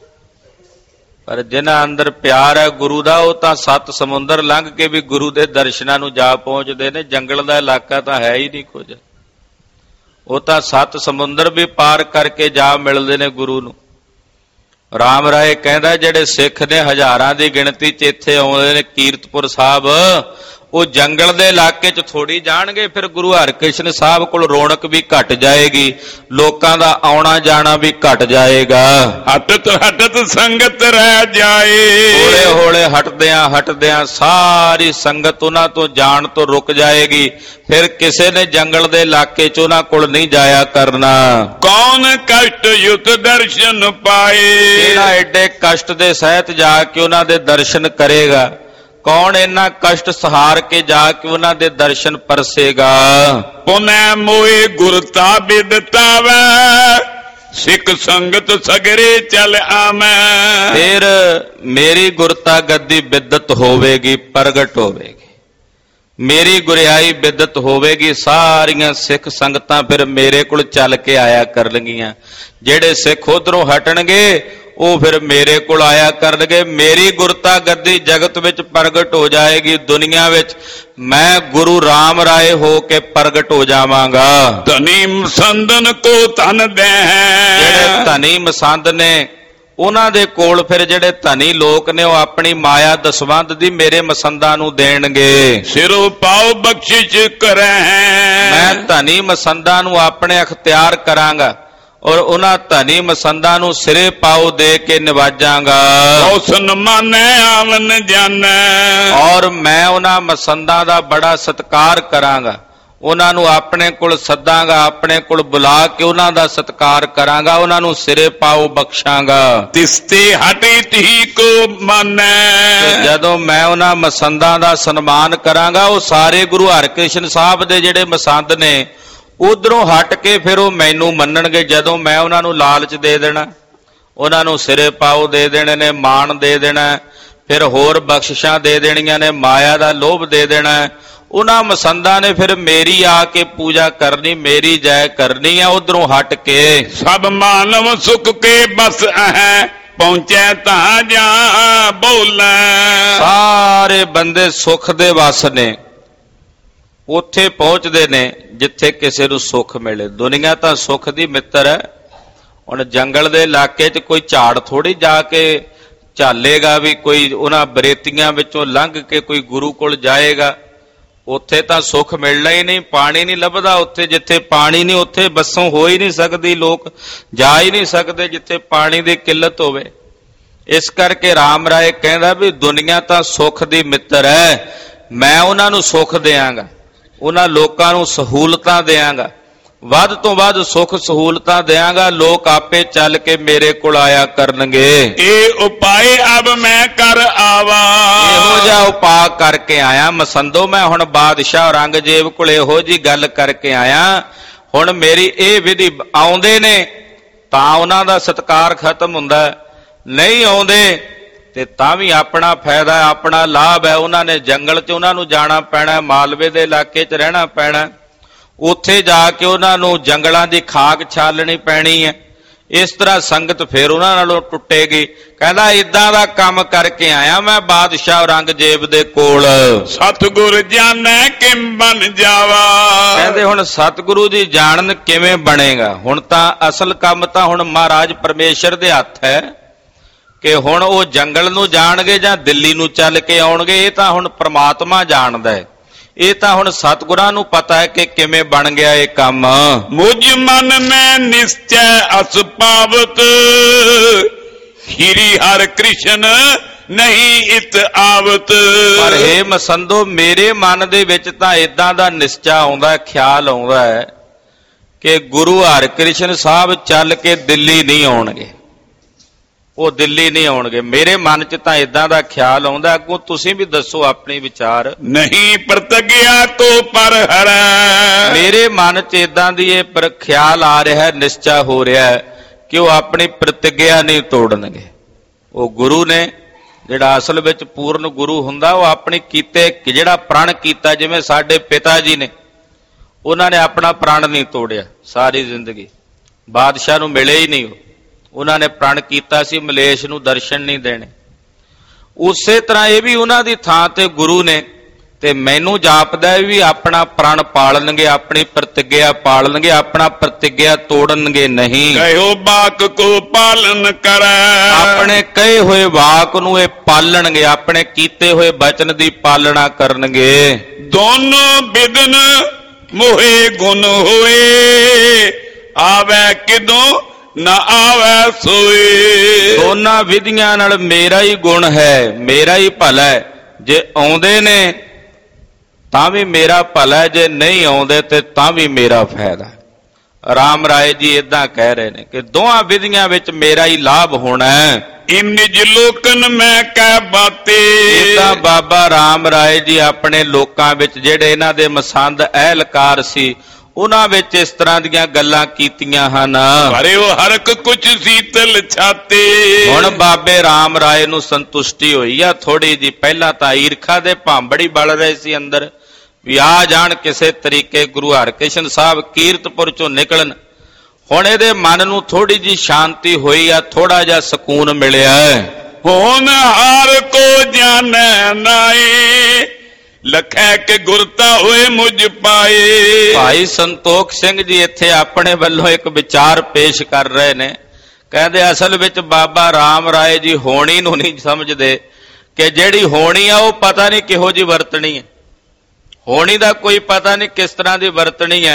ਪਰ ਜਿਨ੍ਹਾਂ ਅੰਦਰ ਪਿਆਰ ਹੈ ਗੁਰੂ ਦਾ, ਉਹ ਤਾਂ 7 ਸਮੁੰਦਰ ਲੰਘ ਕੇ ਵੀ ਗੁਰੂ ਦੇ ਦਰਸ਼ਨਾਂ ਨੂੰ ਜਾ ਪਹੁੰਚਦੇ ਨੇ। ਜੰਗਲ ਦਾ ਇਲਾਕਾ ਤਾਂ ਹੈ ਹੀ ਨਹੀਂ ਕੁਝ, ਉਹ ਤਾਂ 7 ਸਮੁੰਦਰ ਵੀ ਪਾਰ ਕਰਕੇ ਜਾ ਮਿਲਦੇ ਨੇ ਗੁਰੂ ਨੂੰ। ਰਾਮ ਰਾਏ ਕਹਿੰਦਾ ਜਿਹੜੇ ਸਿੱਖ ਨੇ ਹਜ਼ਾਰਾਂ ਦੀ ਗਿਣਤੀ 'ਚ ਇੱਥੇ ਆਉਂਦੇ ਨੇ ਕੀਰਤਪੁਰ ਸਾਹਿਬ, ਉਹ ਜੰਗਲ ਦੇ ਇਲਾਕੇ 'ਚ ਥੋੜੀ ਜਾਣਗੇ। ਫਿਰ ਗੁਰੂ ਹਰਿਕ੍ਰਿਸ਼ਨ ਸਾਹਿਬ ਕੋਲ ਰੌਣਕ ਵੀ ਘਟ ਜਾਏਗੀ, ਲੋਕਾਂ ਦਾ ਆਉਣਾ ਜਾਣਾ ਵੀ ਘਟ ਜਾਏਗਾ। ਹਟਤ ਹਟਤ ਸੰਗਤ ਰਹਿ ਜਾਏ, ਹੌਲੇ ਹੌਲੇ ਹਟਦਿਆਂ ਸਾਰੀ ਸੰਗਤ ਉਹਨਾਂ ਤੋਂ ਜਾਣ ਤੋਂ ਰੁਕ ਜਾਏਗੀ। ਫਿਰ ਕਿਸੇ ਨੇ ਜੰਗਲ ਦੇ ਇਲਾਕੇ 'ਚ ਉਹਨਾਂ ਕੋਲ ਨਹੀਂ ਜਾਇਆ ਕਰਨਾ। ਕੌਣ ਕਸ਼ਟ ਯੁਤ ਦਰਸ਼ਨ ਪਾਏ, ਜਿਹੜਾ ਐਡੇ ਕਸ਼ਟ ਦੇ ਸਹਿਤ ਜਾ ਕੇ ਉਹਨਾਂ ਦੇ ਦਰਸ਼ਨ ਕਰੇਗਾ? ਕੌਣ ਇੰਨਾ ਕਸ਼ਟ ਸਹਾਰ ਕੇ ਜਾ ਕੇ ਉਹਨਾਂ ਦੇ ਦਰਸ਼ਨ ਪਰਸੇਗਾ? ਪੁਨੈ ਮੋਏ ਗੁਰਤਾ ਬਿਦਤਾਵੈ, ਸਿੱਖ ਸੰਗਤ ਸਗਰੇ ਚਲ ਆਵੈ। ਫਿਰ ਮੇਰੀ ਗੁਰਤਾ ਗੱਦੀ ਬਿਦਤ ਹੋਵੇਗੀ, ਪ੍ਰਗਟ ਹੋਵੇਗੀ, ਮੇਰੀ ਗੁਰਿਆਈ ਬਿਦਤ ਹੋਵੇਗੀ। ਸਾਰੀਆਂ ਸਿੱਖ ਸੰਗਤਾਂ ਫਿਰ ਮੇਰੇ ਕੋਲ ਚੱਲ ਕੇ ਆਇਆ ਕਰਨਗੀਆਂ। ਜਿਹੜੇ ਸਿੱਖ ਉਧਰੋਂ ਹਟਣਗੇ ਉਹ ਫਿਰ ਮੇਰੇ ਕੋਲ ਆਇਆ ਕਰਨਗੇ। ਮੇਰੀ ਗੁਰਤਾ ਗੱਦੀ ਜਗਤ ਵਿੱਚ ਪ੍ਰਗਟ ਹੋ ਜਾਏਗੀ, ਦੁਨੀਆ ਵਿੱਚ ਮੈਂ ਗੁਰੂ ਰਾਮ ਰਾਏ ਹੋ ਕੇ ਪ੍ਰਗਟ ਹੋ ਜਾਵਾਂਗਾ। ਧਨੀ ਮਸੰਦਨ ਕੋ ਧਨ ਦੇ, ਜਿਹੜੇ ਧਨੀ ਮਸੰਦ ਨੇ ਉਹਨਾਂ ਦੇ ਕੋਲ ਫਿਰ ਜਿਹੜੇ ਧਨੀ ਲੋਕ ਨੇ ਉਹ ਆਪਣੀ ਮਾਇਆ ਦਸਵੰਧ ਦੀ ਮੇਰੇ ਮਸੰਦਾਂ ਨੂੰ ਦੇਣਗੇ। ਸਿਰੋਂ ਪਾਉ ਬਖਸ਼ਿਸ਼ ਕਰੈ, ਮੈਂ ਧਨੀ ਮਸੰਦਾਂ ਨੂੰ ਆਪਣੇ ਅਖਤਿਆਰ ਕਰਾਂਗਾ ਔਰ ਉਹਨਾਂ ਧਨੀ ਮਸੰਦਾਂ ਨੂੰ ਸਿਰੇ ਪਾਉ ਦੇ ਕੇ ਨਿਵਾਜਾਂਗਾ। ਹੁਸਨ ਮਾਨੈ ਆਵਨ ਜਾਣੈ। ਔਰ ਮੈਂ ਉਹਨਾਂ ਮਸੰਦਾਂ ਦਾ ਬੜਾ ਸਤਿਕਾਰ ਕਰਾਂਗਾ, ਉਹਨਾਂ ਨੂੰ ਆਪਣੇ ਕੋਲ ਸੱਦਾਂਗਾ, ਆਪਣੇ ਕੋਲ ਬੁਲਾ ਕੇ ਉਹਨਾਂ ਦਾ ਸਤਿਕਾਰ ਕਰਾਂਗਾ, ਉਹਨਾਂ ਨੂੰ ਸਿਰੇ ਪਾਉ ਬਖਸ਼ਾਂਗਾ। ਤਿਸਤੇ ਹਟੇ ਤੀ ਕੋ ਮਾਨੈ। ਜਦੋਂ ਮੈਂ ਉਹਨਾਂ ਮਸੰਦਾਂ ਦਾ ਸਨਮਾਨ ਕਰਾਂਗਾ, ਉਹ ਸਾਰੇ ਗੁਰੂ ਹਰਿਕ੍ਰਿਸ਼ਨ ਸਾਹਿਬ ਦੇ ਜਿਹੜੇ ਮਸੰਦ ਨੇ ਉਧਰੋਂ ਹਟ ਕੇ ਫਿਰ ਉਹ ਮੈਨੂੰ ਮੰਨਣਗੇ। ਜਦੋਂ ਮੈਂ ਉਹਨਾਂ ਨੂੰ ਲਾਲਚ ਦੇ ਦੇਣਾ, ਉਹਨਾਂ ਨੂੰ ਸਿਰੇ ਪਾਉ ਦੇ ਦੇਣੇ ਨੇ, ਮਾਣ ਦੇ ਦੇਣਾ, ਫਿਰ ਹੋਰ ਬਖਸ਼ਿਸ਼ਾਂ ਦੇ ਦੇਣੀਆਂ ਨੇ, ਮਾਇਆ ਦਾ ਲੋਭ ਦੇ ਦੇਣਾ, ਉਹਨਾਂ ਮਸੰਦਾਂ ਨੇ ਫਿਰ ਮੇਰੀ ਆ ਕੇ ਪੂਜਾ ਕਰਨੀ, ਮੇਰੀ ਜੈ ਕਰਨੀ ਆ। ਉਧਰੋਂ ਹਟ ਕੇ ਸਭ ਮਾਨਵ ਸੁਖ ਕੇ ਬਸ ਹੈ ਪਹੁੰਚੈ ਤਾਂ ਜਾ ਬੋਲੈ। ਸਾਰੇ ਬੰਦੇ ਸੁਖ ਦੇ ਵਸ ਨੇ, ਉੱਥੇ ਪਹੁੰਚਦੇ ਨੇ ਜਿੱਥੇ ਕਿਸੇ ਨੂੰ ਸੁੱਖ ਮਿਲੇ। ਦੁਨੀਆ ਤਾਂ ਸੁੱਖ ਦੀ ਮਿੱਤਰ ਹੈ। ਹੁਣ ਜੰਗਲ ਦੇ ਇਲਾਕੇ 'ਚ ਕੋਈ ਝਾੜ ਥੋੜੀ ਜਾ ਕੇ ਝਾਲੇਗਾ ਵੀ ਕੋਈ ਉਹਨਾਂ ਬਰੇਤੀਆਂ ਵਿੱਚੋਂ ਲੰਘ ਕੇ ਕੋਈ ਗੁਰੂ ਕੋਲ ਜਾਏਗਾ। ਉੱਥੇ ਤਾਂ ਸੁੱਖ ਮਿਲਣਾ ਹੀ ਨਹੀਂ, ਪਾਣੀ ਨਹੀਂ ਲੱਭਦਾ ਉੱਥੇ। ਜਿੱਥੇ ਪਾਣੀ ਨਹੀਂ ਉੱਥੇ ਬੱਸੋਂ ਹੋ ਹੀ ਨਹੀਂ ਸਕਦੀ, ਲੋਕ ਜਾ ਹੀ ਨਹੀਂ ਸਕਦੇ ਜਿੱਥੇ ਪਾਣੀ ਦੀ ਕਿੱਲਤ ਹੋਵੇ। ਇਸ ਕਰਕੇ ਰਾਮ ਰਾਏ ਕਹਿੰਦਾ ਵੀ ਦੁਨੀਆ ਤਾਂ ਸੁੱਖ ਦੀ ਮਿੱਤਰ ਹੈ, ਮੈਂ ਉਹਨਾਂ ਨੂੰ ਸੁੱਖ ਦਿਆਂਗਾ, ਉਹਨਾਂ ਲੋਕਾਂ ਨੂੰ ਸਹੂਲਤਾਂ ਦਿਆਂਗਾ, ਵੱਧ ਤੋਂ ਵੱਧ ਸੁੱਖ ਸਹੂਲਤਾਂ ਦਿਆਂਗਾ। ਲੋਕ ਆਪੇ ਚੱਲ ਕੇ ਮੇਰੇ ਕੋਲ ਆਇਆ ਕਰਨਗੇ। ਇਹ ਉਪਾਏ ਅਬ ਮੈਂ ਕਰ ਆਵਾ। ਇਹੋ ਜਿਹਾ ਉਪਾਅ ਕਰਕੇ ਆਇਆ ਮਸੰਦੋ, ਮੈਂ ਹੁਣ ਬਾਦਸ਼ਾਹ ਔਰੰਗਜ਼ੇਬ ਕੋਲ ਇਹੋ ਜੀ ਗੱਲ ਕਰਕੇ ਆਇਆ। ਹੁਣ ਮੇਰੀ ਇਹ ਵਿਧੀ, ਆਉਂਦੇ ਨੇ ਤਾਂ ਉਹਨਾਂ ਦਾ ਸਤਿਕਾਰ ਖਤਮ ਹੁੰਦਾ, ਨਹੀਂ ਆਉਂਦੇ ਤੇ ਤਾਂ ਵੀ ਆਪਣਾ ਫਾਇਦਾ, ਆਪਣਾ ਲਾਭ ਹੈ। ਉਹਨਾਂ ਨੇ ਜੰਗਲ 'ਚ ਉਹਨਾਂ ਨੂੰ ਜਾਣਾ ਪੈਣਾ, ਮਾਲਵੇ ਦੇ ਇਲਾਕੇ 'ਚ ਰਹਿਣਾ ਪੈਣਾ, ਉੱਥੇ ਜਾ ਕੇ ਉਹਨਾਂ ਨੂੰ ਜੰਗਲਾਂ ਦੀ ਖਾਕ ਛਾਲਣੀ ਪੈਣੀ ਹੈ। ਇਸ ਤਰ੍ਹਾਂ ਸੰਗਤ ਫਿਰ ਉਹਨਾਂ ਨਾਲੋਂ ਟੁੱਟੇਗੀ। ਕਹਿੰਦਾ ਇਦਾਂ ਦਾ ਕੰਮ ਕਰਕੇ ਆਇਆ ਮੈਂ ਬਾਦਸ਼ਾਹ ਔਰੰਗਜ਼ੇਬ ਦੇ ਕੋਲ। ਸਤਿਗੁਰ ਜਾਣੈ ਕਿਮ ਬਨ ਜਾਵਾ। ਕਹਿੰਦੇ ਹੁਣ ਸਤਿਗੁਰੂ ਜੀ ਜਾਣਨ ਕਿਵੇਂ ਬਣੇਗਾ। ਹੁਣ ਤਾਂ ਅਸਲ ਕੰਮ ਤਾਂ ਹੁਣ ਮਹਾਰਾਜ ਪਰਮੇਸ਼ਰ ਦੇ ਹੱਥ ਹੈ ਕਿ ਹੁਣ ਉਹ ਜੰਗਲ ਨੂੰ ਜਾਣਗੇ ਜਾਂ ਦਿੱਲੀ ਨੂੰ ਚੱਲ ਕੇ ਆਉਣਗੇ। ਇਹ ਤਾਂ ਹੁਣ ਪ੍ਰਮਾਤਮਾ ਜਾਣਦਾ ਹੈ, ਇਹ ਤਾਂ ਹੁਣ ਸਤਿਗੁਰਾਂ ਨੂੰ ਪਤਾ ਹੈ ਕਿ ਕਿਵੇਂ ਬਣ ਗਿਆ ਇਹ ਕੰਮ। ਮੁਝ ਮਨ ਮੈਂ ਨਿਸ਼ਚੈ ਅਸ ਪਾਵਤ ਹੀਰੀ ਹਰਿ ਕ੍ਰਿਸ਼ਨ ਨਹੀਂ ਇਤ ਆਵਤ। ਪਰ ਹੇ ਮਸੰਦੋ, ਮੇਰੇ ਮਨ ਦੇ ਵਿੱਚ ਤਾਂ ਇਦਾਂ ਦਾ ਨਿਸ਼ਚਾ ਆਉਂਦਾ, ਖਿਆਲ ਆਉਂਦਾ ਹੈ ਕਿ ਗੁਰੂ ਹਰਿਕ੍ਰਿਸ਼ਨ ਸਾਹਿਬ ਚੱਲ ਕੇ ਦਿੱਲੀ ਨਹੀਂ ਆਉਣਗੇ, ਉਹ ਦਿੱਲੀ ਨਹੀਂ ਆਉਣਗੇ। ਮੇਰੇ ਮਨ 'ਚ ਤਾਂ ਇਦਾਂ ਦਾ ਖਿਆਲ ਆਉਂਦਾ। ਅੱਗੋਂ ਤੁਸੀਂ ਵੀ ਦੱਸੋ ਆਪਣੀ ਵਿਚਾਰ। ਨਹੀਂ ਪ੍ਰਤਗਿਆ ਤੋ ਪਰ ਹਰੈ। ਮੇਰੇ ਮਨ 'ਚ ਇਦਾਂ ਦੀ ਇਹ ਪਰ ਖਿਆਲ ਆ ਰਿਹਾ, ਨਿਸ਼ਚਾ ਹੋ ਰਿਹਾ ਕਿ ਉਹ ਆਪਣੀ ਪ੍ਰਤਿਗਿਆ ਨਹੀਂ ਤੋੜਨਗੇ। ਉਹ ਗੁਰੂ ਨੇ ਜਿਹੜਾ ਅਸਲ ਵਿੱਚ ਪੂਰਨ ਗੁਰੂ ਹੁੰਦਾ, ਉਹ ਆਪਣੀ ਕੀਤੇ ਜਿਹੜਾ ਪ੍ਰਣ ਕੀਤਾ, ਜਿਵੇਂ ਸਾਡੇ ਪਿਤਾ ਜੀ ਨੇ, ਉਹਨਾਂ ਨੇ ਆਪਣਾ ਪ੍ਰਣ ਨਹੀਂ ਤੋੜਿਆ ਸਾਰੀ ਜ਼ਿੰਦਗੀ, ਬਾਦਸ਼ਾਹ ਨੂੰ ਮਿਲੇ ਹੀ ਨਹੀਂ। ਉਹਨਾਂ ਨੇ ਪ੍ਰਣ ਕੀਤਾ ਸੀ ਮਲੇਸ਼ ਨੂੰ ਦਰਸ਼ਨ ਨਹੀਂ ਦੇਣੇ। ਉਸੇ ਤਰ੍ਹਾਂ ਇਹ ਵੀ ਉਹਨਾਂ ਦੀ ਥਾਂ ਤੇ ਗੁਰੂ ਨੇ, ਤੇ ਮੈਨੂੰ ਜਾਪਦਾ ਵੀ ਆਪਣਾ ਪ੍ਰਣ ਪਾਲਣਗੇ, ਆਪਣੀ ਪ੍ਰਤਿਗਿਆ ਪਾਲਣਗੇ, ਆਪਣਾ ਪ੍ਰਤਿਗਿਆ ਤੋੜਨਗੇ ਨਹੀਂ। ਕਹਿਓ ਬਾਕ ਕੋ ਪਾਲਨ ਕਰੈ। ਆਪਣੇ ਕਹੇ ਹੋਏ ਵਾਕ ਨੂੰ ਇਹ ਪਾਲਣਗੇ, ਆਪਣੇ ਕੀਤੇ ਹੋਏ ਬਚਨ ਦੀ ਪਾਲਣਾ ਕਰਨਗੇ। ਦੋਨੋਂ ਬਿਦਨ ਮੋਹੇ ਗੁਣ ਹੋਏ ਆਵੈ ਕਿਦੋਂ ਨਾ ਆਵੈ ਸੋਏ। ਦੋਨਾਂ ਵਿਧੀਆਂ ਨਾਲ ਮੇਰਾ ਹੀ ਗੁਣ ਹੈ, ਮੇਰਾ ਹੀ ਭਲਾ ਹੈ। ਜੇ ਆਉਂਦੇ ਨੇ ਤਾਂ ਵੀ ਮੇਰਾ ਭਲਾ ਹੈ, ਜੇ ਨਹੀਂ ਆਉਂਦੇ ਤੇ ਤਾਂ ਵੀ ਮੇਰਾ ਫਾਇਦਾ। ਰਾਮ ਰਾਏ ਜੀ ਇਦਾਂ ਕਹਿ ਰਹੇ ਨੇ ਕਿ ਦੋਹਾਂ ਵਿਧੀਆਂ ਵਿੱਚ ਮੇਰਾ ਹੀ ਲਾਭ ਹੋਣਾ ਹੈ। ਇਮ ਨਿਜ ਲੋਕਨ ਮੈਂ ਕਹਿ ਬਾਤੇ। ਇਦਾਂ ਬਾਬਾ ਰਾਮ ਰਾਏ ਜੀ ਆਪਣੇ ਲੋਕਾਂ ਵਿੱਚ, ਜਿਹੜੇ ਇਹਨਾਂ ਦੇ ਮਸੰਦ ਅਹਿਲਕਾਰ ਸੀ, ਉਹਨਾਂ ਵਿੱਚ ਇਸ ਤਰ੍ਹਾਂ ਦੀਆਂ ਗੱਲਾਂ ਕੀਤੀਆਂ ਹਨ। ਭਰਿਓ ਹਰਕ ਕੁਛ ਸੀਤਲ ਛਾਤੇ। ਹੁਣ ਬਾਬੇ ਰਾਮ ਰਾਏ ਨੂੰ ਸੰਤੁਸ਼ਟੀ ਹੋਈ ਆ ਥੋੜੀ ਜੀ। ਪਹਿਲਾਂ ਤਾਂ ਈਰਖਾ ਦੇ ਭਾਂਬੜੀ ਬਲ ਰਹੇ ਸੀ ਅੰਦਰ ਵੀ ਆ ਜਾਣ ਕਿਸੇ ਤਰੀਕੇ ਗੁਰੂ ਹਰਿਕ੍ਰਿਸ਼ਨ ਸਾਹਿਬ ਕੀਰਤਪੁਰ ਚੋਂ ਨਿਕਲਣ। ਹੁਣ ਇਹਦੇ ਮਨ ਨੂੰ ਥੋੜੀ ਜੀ ਸ਼ਾਂਤੀ ਹੋਈ ਆ, ਥੋੜਾ ਜਿਹਾ ਸਕੂਨ ਮਿਲਿਆ। ਹੁਣ ਹਾਰ ਕੋ ਜਾਣੈ ਨਾਏ ਲਖੈ ਕੇ ਗੁਰਤਾ ਹੋਏ ਮੁਝ ਪਾਏ। ਭਾਈ ਸੰਤੋਖ ਸਿੰਘ ਜੀ ਇੱਥੇ ਆਪਣੇ ਵੱਲੋਂ ਇੱਕ ਵਿਚਾਰ ਪੇਸ਼ ਕਰ ਰਹੇ ਨੇ। ਕਹਿੰਦੇ ਅਸਲ ਵਿੱਚ ਬਾਬਾ ਰਾਮ ਰਾਏ ਜੀ ਹੋਣੀ ਨੂੰ ਨਹੀਂ ਸਮਝਦੇ ਕਿ ਜਿਹੜੀ ਹੋਣੀ ਆ ਉਹ ਪਤਾ ਨਹੀਂ ਕਿਹੋ ਜਿਹੀ ਵਰਤਣੀ ਹੈ। ਹੋਣੀ ਦਾ ਕੋਈ ਪਤਾ ਨਹੀਂ ਕਿਸ ਤਰ੍ਹਾਂ ਦੀ ਵਰਤਣੀ ਹੈ।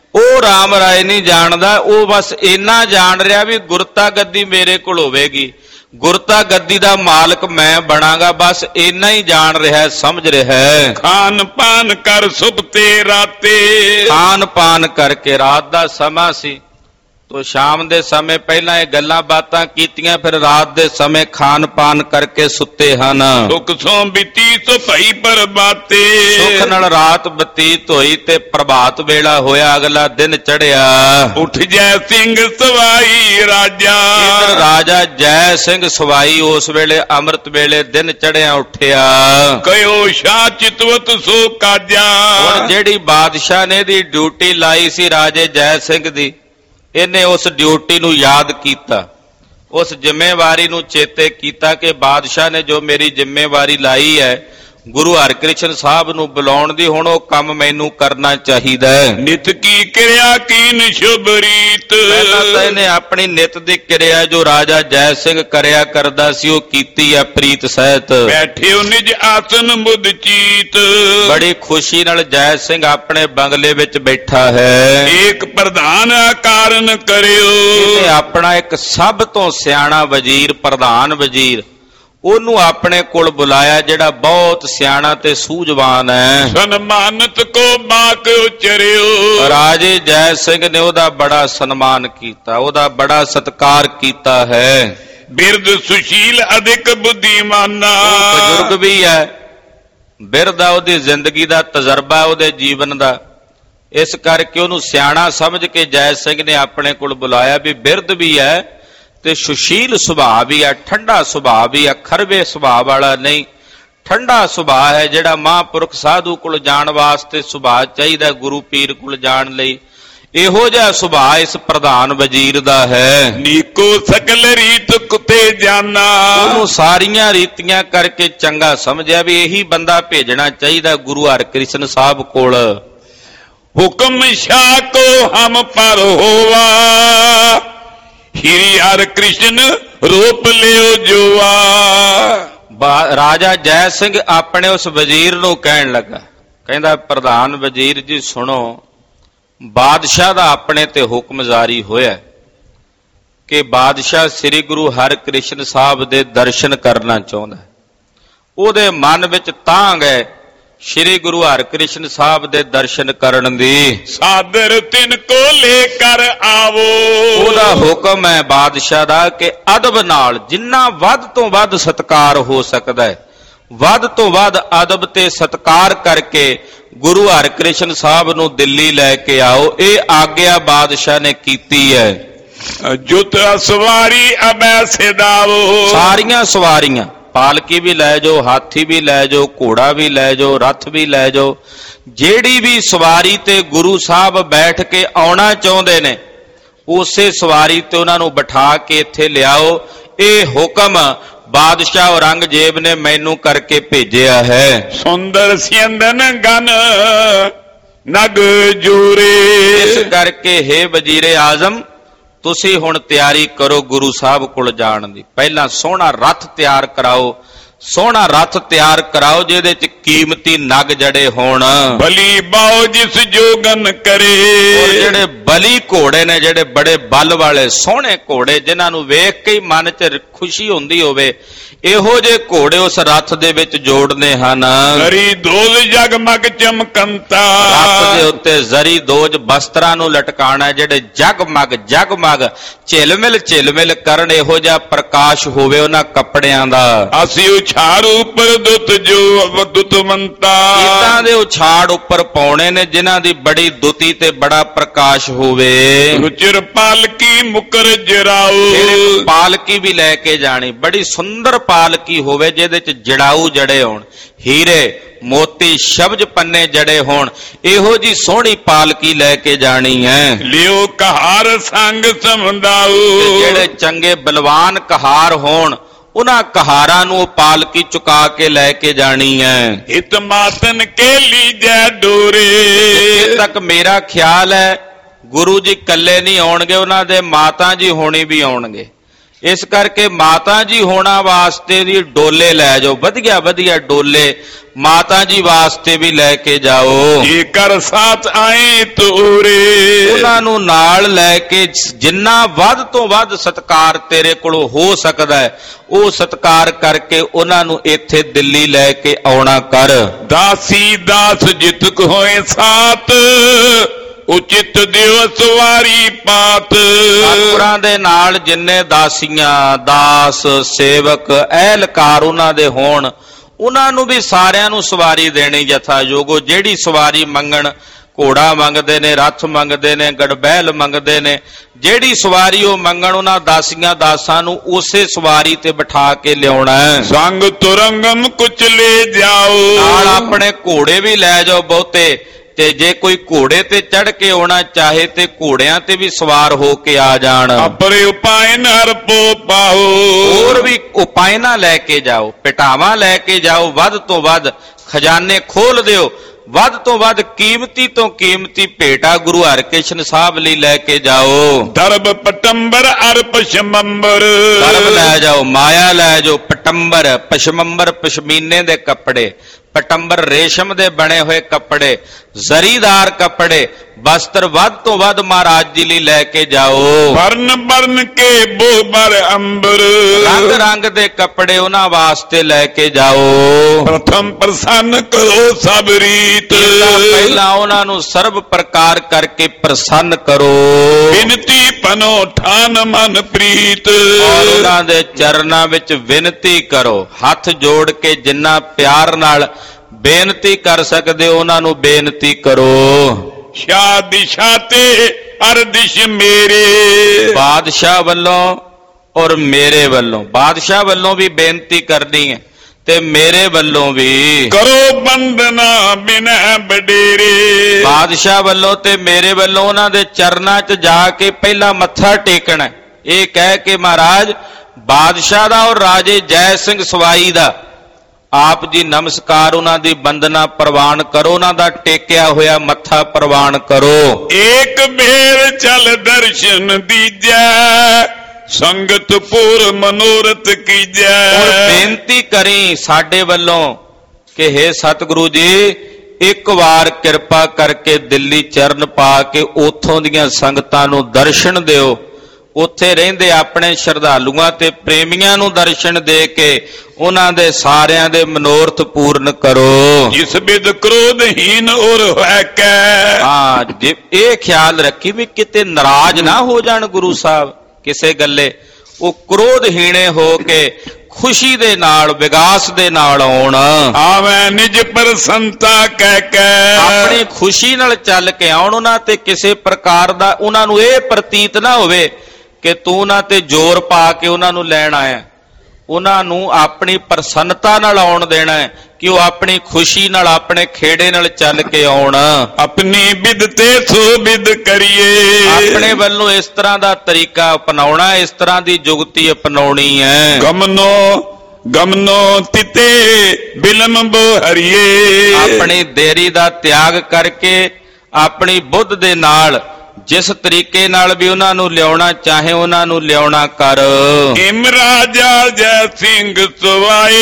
ਉਹ ਰਾਮ ਰਾਏ ਨਹੀਂ ਜਾਣਦਾ, ਉਹ ਬਸ ਇੰਨਾ ਜਾਣ ਰਿਹਾ ਵੀ ਗੁਰਤਾ ਗੱਦੀ ਮੇਰੇ ਕੋਲ ਹੋਵੇਗੀ, ਗੁਰਤਾ ਗੱਦੀ ਦਾ ਮਾਲਕ ਮੈਂ ਬਣਾਂਗਾ, ਬਸ ਇੰਨਾ ਹੀ ਜਾਣ ਰਿਹਾ, ਸਮਝ ਰਿਹਾ। ਖਾਨ ਪਾਨ ਕਰ ਸੁਪਤੇ ਰਾਤੇ, ਖਾਨ ਪਾਨ ਕਰਕੇ ਰਾਤ ਦਾ ਸਮਾਂ ਸੀ, ਤੋ ਸ਼ਾਮ ਦੇ ਸਮੇਂ ਪਹਿਲਾਂ ਇਹ ਗੱਲਾਂ ਬਾਤਾਂ ਕੀਤੀਆਂ, ਫਿਰ ਰਾਤ ਦੇ ਸਮੇਂ ਖਾਨ ਪਾਨ ਕਰਕੇ ਸੁੱਤੇ ਹਨ। ਸੁਖ ਸੋ ਬੀਤੀ ਸੋ ਭਈ ਪ੍ਰਭਾਤੇ, ਸੁਖ ਨਾਲ ਰਾਤ ਬਤੀਤ ਹੋਈ ਤੇ ਪ੍ਰਭਾਤ ਵੇਲਾ ਹੋਇਆ, ਅਗਲਾ ਦਿਨ ਚੜਿਆ। ਉੱਠ ਜੈ ਸਿੰਘ ਸਵਾਈ ਰਾਜਾ, ਇਧਰ ਰਾਜਾ ਜੈ ਸਿੰਘ ਸਵਾਈ ਉਸ ਵੇਲੇ ਅੰਮ੍ਰਿਤ ਵੇਲੇ ਦਿਨ ਚੜਿਆ ਉੱਠਿਆ। ਕਯੋ ਸ਼ਾਹ ਚਿਤਵਤ ਸੋ ਕਾਜਾ, ਹੁਣ ਜਿਹੜੀ ਬਾਦਸ਼ਾਹ ਨੇ ਦੀ ਡਿਊਟੀ ਲਾਈ ਸੀ ਰਾਜੇ ਜੈ ਸਿੰਘ ਦੀ, ਇਹਨੇ ਉਸ ਡਿਊਟੀ ਨੂੰ ਯਾਦ ਕੀਤਾ, ਉਸ ਜ਼ਿੰਮੇਵਾਰੀ ਨੂੰ ਚੇਤੇ ਕੀਤਾ ਕਿ ਬਾਦਸ਼ਾਹ ਨੇ ਜੋ ਮੇਰੀ ਜ਼ਿੰਮੇਵਾਰੀ ਲਾਈ ਹੈ ਗੁਰੂ ਹਰਿਕ੍ਰਿਸ਼ਨ ਸਾਹਿਬ ਨੂੰ ਬੁਲਾਉਣ ਦੀ, ਹੁਣ ਉਹ ਕੰਮ ਮੈਨੂੰ ਕਰਨਾ ਚਾਹੀਦਾ ਹੈ। ਨਿਤ ਕੀ ਕਿਰਿਆ ਕੀਨ ਸ਼ੁਭ ਰੀਤ, ਪਹਿਲਾਂ ਤਾਂ ਇਹਨੇ ਆਪਣੀ ਨਿਤ ਦੀ ਕਿਰਿਆ ਜੋ ਰਾਜਾ ਜੈ ਸਿੰਘ ਕਰਿਆ ਕਰਦਾ ਸੀ ਉਹ ਕੀਤੀ ਹੈ ਪ੍ਰੀਤ ਸਹਿਤ। ਬੈਠਿਓ ਨਿਜ ਆਸਨ ਮੁਦ ਚੀਤ, ਬੜੀ ਖੁਸ਼ੀ ਨਾਲ ਜੈ ਸਿੰਘ ਆਪਣੇ ਬੰਗਲੇ ਵਿੱਚ ਬੈਠਾ ਹੈ। ਏਕ ਪ੍ਰਧਾਨ ਕਾਰਨ ਕਰਿਓ, ਇਹਨੇ ਆਪਣਾ ਇੱਕ ਸਭ ਤੋਂ ਸਿਆਣਾ ਵਜ਼ੀਰ, ਪ੍ਰਧਾਨ ਵਜ਼ੀਰ, ਉਹਨੂੰ ਆਪਣੇ ਕੋਲ ਬੁਲਾਇਆ, ਜਿਹੜਾ ਬਹੁਤ ਸਿਆਣਾ ਤੇ ਸੂਝਵਾਨ ਹੈ। ਸਨਮਾਨਤ ਕੋ ਬਾਕ ਉਚਰਿਓ, ਰਾਜੇ ਜੈ ਸਿੰਘ ਨੇ ਉਹਦਾ ਬੜਾ ਸਨਮਾਨ ਕੀਤਾ, ਉਹਦਾ ਬੜਾ ਸਤਿਕਾਰ ਕੀਤਾ ਹੈ। ਬਿਰਧ ਸੁਸ਼ੀਲ ਅਧਿਕ ਬੁੱਧੀਮਾਨਾ, ਬਜ਼ੁਰਗ ਵੀ ਹੈ, ਬਿਰਧ ਆ, ਉਹਦੀ ਜ਼ਿੰਦਗੀ ਦਾ ਤਜਰਬਾ, ਉਹਦੇ ਜੀਵਨ ਦਾ, ਇਸ ਕਰਕੇ ਉਹਨੂੰ ਸਿਆਣਾ ਸਮਝ ਕੇ ਜੈ ਸਿੰਘ ਨੇ ਆਪਣੇ ਕੋਲ ਬੁਲਾਇਆ। ਵੀ ਬਿਰਧ ਵੀ ਹੈ ਤੇ ਸੁਸ਼ੀਲ ਸੁਭਾਅ ਵੀ ਆ, ਠੰਡਾ ਸੁਭਾਅ ਵੀ ਆ, ਖਰਵੇ ਸੁਭਾਅ ਵਾਲਾ ਨਹੀਂ, ਠੰਡਾ ਸੁਭਾਅ ਹੈ, ਜਿਹੜਾ ਮਹਾਂਪੁਰਖ ਸਾਧੂ ਕੋਲ ਜਾਣ ਵਾਸਤੇ ਸੁਭਾਅ ਚਾਹੀਦਾ, ਗੁਰੂ ਪੀਰ ਕੋਲ ਜਾਣ ਲਈ, ਇਹੋ ਜਿਹਾ ਸੁਭਾਅ ਇਸ ਪ੍ਰਧਾਨ ਵਜ਼ੀਰ ਦਾ ਹੈ। ਨੀਕੋ ਸਕਲ ਰੀਤ ਕੁਤੇ ਜਾਨਾ, ਉਹਨੂੰ ਸਾਰੀਆਂ ਰੀਤੀਆਂ ਕਰਕੇ ਚੰਗਾ ਸਮਝਿਆ ਵੀ ਇਹੀ ਬੰਦਾ ਭੇਜਣਾ ਚਾਹੀਦਾ ਗੁਰੂ ਹਰਿਕ੍ਰਿਸ਼ਨ ਸਾਹਿਬ ਕੋਲ। ਹੁਕਮ ਸ਼ਾਹ ਕੋ ਹਮ ਪਰ ਹੋਵਾ, ਸ਼੍ਰੀ ਹਰਿ ਕ੍ਰਿਸ਼ਨ ਰੂਪ ਲਿਓ ਜੋਆ। ਰਾਜਾ ਜੈ ਸਿੰਘ ਆਪਣੇ ਉਸ ਵਜ਼ੀਰ ਨੂੰ ਕਹਿਣ ਲੱਗਾ, ਕਹਿੰਦਾ ਪ੍ਰਧਾਨ ਵਜ਼ੀਰ ਜੀ ਸੁਣੋ, ਬਾਦਸ਼ਾਹ ਦਾ ਆਪਣੇ ਤੇ ਹੁਕਮ ਜਾਰੀ ਹੋਇਆ ਕਿ ਬਾਦਸ਼ਾਹ ਸ੍ਰੀ ਗੁਰੂ ਹਰਿਕ੍ਰਿਸ਼ਨ ਸਾਹਿਬ ਦੇ ਦਰਸ਼ਨ ਕਰਨਾ ਚਾਹੁੰਦਾ, ਉਹਦੇ ਮਨ ਵਿੱਚ ਤਾਂਘ ਹੈ ਸ਼੍ਰੀ ਗੁਰੂ ਹਰਿਕ੍ਰਿਸ਼ਨ ਸਾਹਿਬ ਦੇ ਦਰਸ਼ਨ ਕਰਨ ਦੀ। ਸਾਦਰ ਤਿਨ ਕੋ ਲੈ ਕਰ ਆਵੋ, ਉਹਦਾ ਹੁਕਮ ਹੈ ਬਾਦਸ਼ਾਹ ਦਾ ਕਿ ਅਦਬ ਨਾਲ ਜਿੰਨਾ ਵੱਧ ਤੋਂ ਵੱਧ ਸਤਿਕਾਰ ਹੋ ਸਕਦਾ ਹੈ, ਵੱਧ ਤੋਂ ਵੱਧ ਅਦਬ ਤੇ ਸਤਿਕਾਰ ਕਰਕੇ ਗੁਰੂ ਹਰਿਕ੍ਰਿਸ਼ਨ ਸਾਹਿਬ ਨੂੰ ਦਿੱਲੀ ਲੈ ਕੇ ਆਓ। ਇਹ ਆਗਿਆ ਬਾਦਸ਼ਾਹ ਨੇ ਕੀਤੀ ਹੈ। ਜੁਤ ਸਵਾਰੀ ਅਬੈ ਸਿਦਾਵੋ, ਸਾਰੀਆਂ ਸਵਾਰੀਆਂ, ਪਾਲਕੀ ਵੀ ਲੈ ਜਾਓ, ਹਾਥੀ ਵੀ ਲੈ ਜਾਓ, ਘੋੜਾ ਵੀ ਲੈ ਜਾਓ, ਰੱਥ ਵੀ ਲੈ ਜਾਓ, ਜਿਹੜੀ ਵੀ ਸਵਾਰੀ ਤੇ ਗੁਰੂ ਸਾਹਿਬ ਬੈਠ ਕੇ ਆਉਣਾ ਚਾਹੁੰਦੇ ਨੇ ਉਸੇ ਸਵਾਰੀ ਤੇ ਉਹਨਾਂ ਨੂੰ ਬਿਠਾ ਕੇ ਇੱਥੇ ਲਿਆਓ। ਇਹ ਹੁਕਮ ਬਾਦਸ਼ਾਹ ਔਰੰਗਜ਼ੇਬ ਨੇ ਮੈਨੂੰ ਕਰਕੇ ਭੇਜਿਆ ਹੈ। ਸੁੰਦਰ ਸਿੰਦਨ ਗਨ ਨਗ ਜੂਰੇ, ਇਸ ਕਰਕੇ ਹੇ ਵਜ਼ੀਰੇ ਆਜ਼ਮ ਤੁਸੀਂ ਹੁਣ ਤਿਆਰੀ ਕਰੋ ਗੁਰੂ ਸਾਹਿਬ ਕੋਲ ਜਾਣ ਦੀ। ਪਹਿਲਾਂ ਸੋਹਣਾ ਰੱਥ ਤਿਆਰ ਕਰਾਓ, ਸੋਹਣਾ ਰੱਥ ਤਿਆਰ ਕਰਾਓ ਜਿਹਦੇ ਚ ਕੀਮਤੀ ਨਗ ਜੜੇ ਹੋਣ। ਬਲੀ ਬਾਉ ਜਿਸ ਜੋਗਨ ਕਰੇ, ਔਰ ਜਿਹੜੇ ਬਲੀ ਘੋੜੇ ਨੇ, ਜਿਹੜੇ ਬੜੇ ਬਲ ਵਾਲੇ ਸੋਹਣੇ ਘੋੜੇ, ਜਿਨ੍ਹਾਂ ਨੂੰ ਵੇਖ ਕੇ ਹੀ ਮਨ ਚ ਖੁਸ਼ੀ ਹੁੰਦੀ ਹੋਵੇ, ਇਹੋ ਜਿਹੇ ਘੋੜੇ ਉਸ ਰੱਥ ਦੇ ਵਿੱਚ ਜੋੜਨੇ ਹਨ। ਜ਼ਰੀ ਦੋਜ ਜਗਮਗ ਚਮਕੰਤਾ, ਰੱਥ ਦੇ ਉੱਤੇ ਜ਼ਰੀ ਦੋਜ ਬਸਤਰਾਂ ਨੂੰ ਲਟਕਾਣਾ, ਜਿਹੜੇ ਜਗਮਗ ਜਗਮਗ ਝਿਲਮਿਲ ਕਰਨ, ਇਹੋ ਜਿਹਾ ਪ੍ਰਕਾਸ਼ ਹੋਵੇ ਉਹਨਾਂ ਕੱਪੜਿਆਂ ਦਾ। ਅਸੀਂ ਉਛਾੜ ਉੱਪਰ ਦੁੱਤ ਜੋ ਦੁੱਤਮੰਤਾ, ਇਦਾਂ ਦੇ ਉਛਾੜ ਉੱਪਰ ਪਾਉਣੇ ਨੇ ਜਿਨ੍ਹਾਂ ਦੀ ਬੜੀ ਦੁਤੀ ਤੇ ਬੜਾ ਪ੍ਰਕਾਸ਼ ਹੋਵੇ। ਰੁਚਿਰ ਪਾਲਕੀ ਮੁਕਰ ਜਰਾਓ, ਫਿਰ ਪਾਲਕੀ ਵੀ ਲੈ ਕੇ ਜਾਣੀ, ਬੜੀ ਸੁੰਦਰ ਪਾਲਕੀ ਹੋਵੇ ਜਿਹਦੇ ਚ ਜੜਾਊ ਜੜੇ ਹੋਣ, ਹੀਰੇ ਮੋਤੀ ਸ਼ਬਜ ਪੰਨੇ ਜੜੇ ਹੋਣ, ਇਹੋ ਜੀ ਸੋਹਣੀ ਪਾਲਕੀ ਲੈ ਕੇ ਜਾਣੀ ਹੈ। ਲਿਓ ਕਹਾਰ ਸੰਗ ਸਮਝਾਓ, ਜਿਹੜੇ ਚੰਗੇ ਬਲਵਾਨ ਕਹਾਰ ਹੋਣ ਉਹਨਾਂ ਕਹਾਰਾਂ ਨੂੰ ਪਾਲਕੀ ਚੁਕਾ ਕੇ ਲੈ ਕੇ ਜਾਣੀ ਹੈ। ਹਿਤ ਮਾਤਨ ਕੇ ਲੀਜੈ ਡੋਰੇ, ਜਿੱਥੇ ਤੱਕ ਮੇਰਾ ਖਿਆਲ ਹੈ ਗੁਰੂ ਜੀ ਇਕੱਲੇ ਨਹੀਂ ਆਉਣਗੇ, ਉਹਨਾਂ ਦੇ ਮਾਤਾ ਜੀ ਹੋਣੀ ਵੀ ਆਉਣਗੇ। ਇਸ ਕਰਕੇ ਮਾਤਾ ਜੀ ਹੋਣਾ ਵਾਸਤੇ ਵੀ ਡੋਲੇ ਲੈ ਜਾਓ, ਵਧੀਆ ਵਧੀਆ ਡੋਲੇ ਮਾਤਾ ਜੀ ਵਾਸਤੇ ਵੀ ਲੈ ਕੇ ਜਾਓ। ਜੇਕਰ ਸਾਥ ਆਏ ਤੋਰੇ, ਉਹਨਾਂ ਨੂੰ ਨਾਲ ਲੈ ਕੇ ਜਿੰਨਾ ਵੱਧ ਤੋਂ ਵੱਧ ਸਤਿਕਾਰ ਤੇਰੇ ਕੋਲੋਂ ਹੋ ਸਕਦਾ ਹੈ ਉਹ ਸਤਿਕਾਰ ਕਰਕੇ ਉਹਨਾਂ ਨੂੰ ਇੱਥੇ ਦਿੱਲੀ ਲੈ ਕੇ ਆਉਣਾ ਕਰ। ਦਾਸੀ ਦਾਸ ਜਿਤਕ ਹੋਏ ਸਾਥ, ਉਚਿਤ ਦਿਓ ਸਵਾਰੀ ਪਾਤ। ਸਤਿਗੁਰਾਂ ਦੇ ਨਾਲ ਜਿੰਨੇ ਦਾਸੀਆਂ ਦਾਸ ਸੇਵਕ ਅਹਿਲਕਾਰ ਉਹਨਾਂ ਦੇ ਹੋਣ, ਉਹਨਾਂ ਨੂੰ ਵੀ ਸਾਰਿਆਂ ਨੂੰ ਸਵਾਰੀ ਦੇਣੀ ਯਥਾਯੋਗ। ਜਿਹੜੀ ਸਵਾਰੀ ਮੰਗਣ, ਘੋੜਾ ਮੰਗਦੇ ਨੇ, ਰੱਥ ਮੰਗਦੇ ਨੇ, ਗੜਬਹਿਲ ਮੰਗਦੇ ਨੇ, ਜਿਹੜੀ ਸਵਾਰੀ ਉਹ ਮੰਗਣ ਉਹਨਾਂ ਦਾਸੀਆਂ ਦਾਸਾਂ ਨੂੰ ਉਸੇ ਸਵਾਰੀ ਤੇ ਬਿਠਾ ਕੇ ਲਿਆਉਣਾ ਹੈ। ਸੰਗ ਤੁਰੰਗਮ ਕੁਚ ਲੈ ਜਾਓ, ਨਾਲ ਆਪਣੇ ਘੋੜੇ ਵੀ ਲੈ ਜਾਓ ਬਹੁਤੇ, ਤੇ ਜੇ ਕੋਈ ਘੋੜੇ ਤੇ ਚੜ ਕੇ ਆਉਣਾ ਚਾਹੇ ਤੇ ਘੋੜਿਆਂ ਤੇ ਵੀ ਸਵਾਰ ਹੋ ਕੇ ਆ ਜਾਣ। ਅਪਰੇ ਉਪਾਇ ਨਰ ਪੋ ਪਾਓ, ਹੋਰ ਵੀ ਉਪਾਇ ਨਾ ਲੈ ਕੇ ਜਾਓ, ਪਿਟਾਵਾਂ ਲੈ ਕੇ ਜਾਓ, ਵੱਧ ਤੋਂ ਵੱਧ ਖਜ਼ਾਨੇ ਖੋਲ ਦਿਓ, ਵੱਧ ਤੋਂ ਵੱਧ ਕੀਮਤੀ ਤੋਂ ਕੀਮਤੀ ਭੇਟਾ ਗੁਰੂ ਹਰਿਕ੍ਰਿਸ਼ਨ ਸਾਹਿਬ ਲਈ ਲੈ ਕੇ ਜਾਓ। ਦਰਬ ਪਟੰਬਰ ਅਰ ਪਸ਼ਮੰਬਰ, ਦਰਬ ਲੈ ਜਾਓ, ਮਾਇਆ ਲੈ ਜਾਓ, ਪਟੰਬਰ ਪਸ਼ਮੰਬਰ ਪਸ਼ਮੀਨੇ ਦੇ ਕੱਪੜੇ, ਪਟੰਬਰ ਰੇਸ਼ਮ ਦੇ ਬਣੇ ਹੋਏ ਕੱਪੜੇ, ਜ਼ਰੀਦਾਰ ਕੱਪੜੇ, ਵਸਤਰ ਵੱਧ ਤੋਂ ਵੱਧ ਮਹਾਰਾਜ ਜੀ ਲਈ ਲੈ ਕੇ ਜਾਓ। ਵਰਨ ਵਰਨ ਕੇ ਬੋਬਰ ਅੰਬਰ, ਰੰਗ ਰੰਗ ਦੇ ਕੱਪੜੇ ਉਹਨਾਂ ਵਾਸਤੇ ਲੈ ਕੇ ਜਾਓ। ਪ੍ਰਥਮ ਪ੍ਰਸੰਨ ਕਰੋ ਸਭ ਰੀਤ, ਪਹਿਲਾਂ ਉਹਨਾਂ ਨੂੰ ਸਰਬ ਪ੍ਰਕਾਰ ਕਰਕੇ ਪ੍ਰਸੰਨ ਕਰੋ। ਬਿਨਤੀ ਪਨੋ ਠਾਨ ਮਨ ਪ੍ਰੀਤ, ਔਰ ਉਹਨਾਂ ਦੇ ਚਰਨਾਂ ਵਿੱਚ ਵਿਨਤੀ ਕਰੋ, ਹੱਥ ਜੋੜ ਕੇ ਜਿੰਨਾ ਪਿਆਰ ਨਾਲ ਬੇਨਤੀ ਕਰ ਸਕਦੇ ਹੋ ਉਹਨਾਂ ਨੂੰ ਬੇਨਤੀ ਕਰੋ। ਸ਼ਾਹ ਦਿਸ਼ਾ ਤੇ ਹਰ ਦਿਸ਼ ਮੇਰੇ, ਬਾਦਸ਼ਾਹ ਵੱਲੋਂ ਔਰ ਮੇਰੇ ਵੱਲੋਂ, ਬਾਦਸ਼ਾਹ ਵੱਲੋਂ ਵੀ ਬੇਨਤੀ ਕਰਨੀ ਹੈ ਤੇ ਮੇਰੇ ਵੱਲੋਂ ਵੀ ਕਰੋ ਬੰਦਨਾ ਬਿਨੈ ਬਡੇਰੇ। ਬਾਦਸ਼ਾਹ ਵੱਲੋਂ ਤੇ ਮੇਰੇ ਵੱਲੋਂ ਉਹਨਾਂ ਦੇ ਚਰਨਾਂ 'ਚ ਜਾ ਕੇ ਪਹਿਲਾਂ ਮੱਥਾ ਟੇਕਣਾ, ਇਹ ਕਹਿ ਕੇ ਮਹਾਰਾਜ ਬਾਦਸ਼ਾਹ ਦਾ ਔਰ ਰਾਜੇ ਜੈ ਸਿੰਘ ਸਵਾਈ ਦਾ ਆਪ ਜੀ ਨਮਸਕਾਰ, ਉਹਨਾਂ ਦੀ ਬੰਦਨਾ ਪ੍ਰਵਾਨ ਕਰੋ, ਉਹਨਾਂ ਦਾ ਟੇਕਿਆ ਹੋਇਆ ਮੱਥਾ ਪ੍ਰਵਾਨ ਕਰੋ। ਏਕ ਬੇਰ ਚਲ ਦਰਸ਼ਨ ਦੀਜੈ, ਸੰਗਤ ਪੂਰ ਮਨੋਰਥ ਕੀਜੈ। ਔਰ ਬੇਨਤੀ ਕਰੀ ਸਾਡੇ ਵੱਲੋਂ ਕਿ ਹੇ ਸਤਿਗੁਰੂ ਜੀ ਇੱਕ ਵਾਰ ਕਿਰਪਾ ਕਰਕੇ ਦਿੱਲੀ ਚਰਨ ਪਾ ਕੇ ਉਥੋਂ ਦੀਆਂ ਸੰਗਤਾਂ ਨੂੰ ਦਰਸ਼ਨ ਦਿਓ, ਉੱਥੇ ਰਹਿੰਦੇ ਆਪਣੇ ਸ਼ਰਧਾਲੂਆਂ ਤੇ ਪ੍ਰੇਮੀਆਂ ਨੂੰ ਦਰਸ਼ਨ ਦੇ ਕੇ ਉਹਨਾਂ ਦੇ ਸਾਰਿਆਂ ਦੇ ਮਨੋਰਥ ਪੂਰਨ ਕਰੋ। ਜਿਸ ਬਿਦ ਕ੍ਰੋਧਹੀਨ ਔਰ ਹੋਇ ਕੈ, ਹਾਂ ਜੇ ਇਹ ਖਿਆਲ ਰੱਖੀ ਵੀ ਕਿਤੇ ਨਾਰਾਜ਼ ਨਾ ਹੋ ਜਾਣ ਗੁਰੂ ਸਾਹਿਬ ਕਿਸੇ ਗੱਲੇ, ਉਹ ਕ੍ਰੋਧਹੀਣੇ ਹੋ ਕੇ ਖੁਸ਼ੀ ਦੇ ਨਾਲ ਵਿਗਾਸ ਦੇ ਨਾਲ ਆਉਣ। ਆਵੇਂ ਨਿਜ ਪ੍ਰਸੰਤਾ ਕਹਿ ਕੇ, ਆਪਣੀ ਖੁਸ਼ੀ ਨਾਲ ਚੱਲ ਕੇ ਆਉਣ, ਉਹਨਾਂ ਤੇ ਕਿਸੇ ਪ੍ਰਕਾਰ ਦਾ ਉਹਨਾਂ ਨੂੰ ਇਹ ਪ੍ਰਤੀਤ ਨਾ ਹੋਵੇ ਕਿ ਤੂੰ ਉਹਨਾਂ ਤੇ ਜ਼ੋਰ ਪਾ ਕੇ ਉਹਨਾਂ ਨੂੰ ਲੈਣ ਆਇਆ। ਉਹਨਾਂ ਨੂੰ ਆਪਣੀ ਪ੍ਰਸੰਨਤਾ ਨਾਲ ਆਉਣ ਦੇਣਾ ਹੈ ਕਿ ਉਹ ਆਪਣੀ ਖੁਸ਼ੀ ਨਾਲ ਆਪਣੇ ਖੇੜੇ ਨਾਲ ਚੱਲ ਕੇ ਆਉਣ। ਆਪਣੀ ਬਿਦ ਤੇ ਸੋ ਬਿਦ ਕਰੀਏ, ਆਪਣੇ ਵੱਲੋਂ ਇਸ ਤਰ੍ਹਾਂ ਦਾ ਤਰੀਕਾ ਅਪਣਾਉਣਾ, ਇਸ ਤਰ੍ਹਾਂ ਦੀ ਜੁਗਤੀ ਅਪਣਾਉਣੀ ਹੈ। ਗਮਨੋ ਗਮਨੋ ਤਿਤੇ ਬਿਲਮ ਬੋ ਹਰੀਏ, ਆਪਣੀ ਦੇਰੀ ਦਾ ਤਿਆਗ ਕਰਕੇ ਆਪਣੀ ਬੁੱਧ ਦੇ ਨਾਲ ਜਿਸ ਤਰੀਕੇ ਨਾਲ ਵੀ ਉਹਨਾਂ ਨੂੰ ਲਿਆਉਣਾ ਚਾਹੇ ਉਹਨਾਂ ਨੂੰ ਲਿਆਉਣਾ ਕਰ। ਹਿਮ ਰਾਜਾ ਜੈ ਸਿੰਘ ਸਵਾਏ,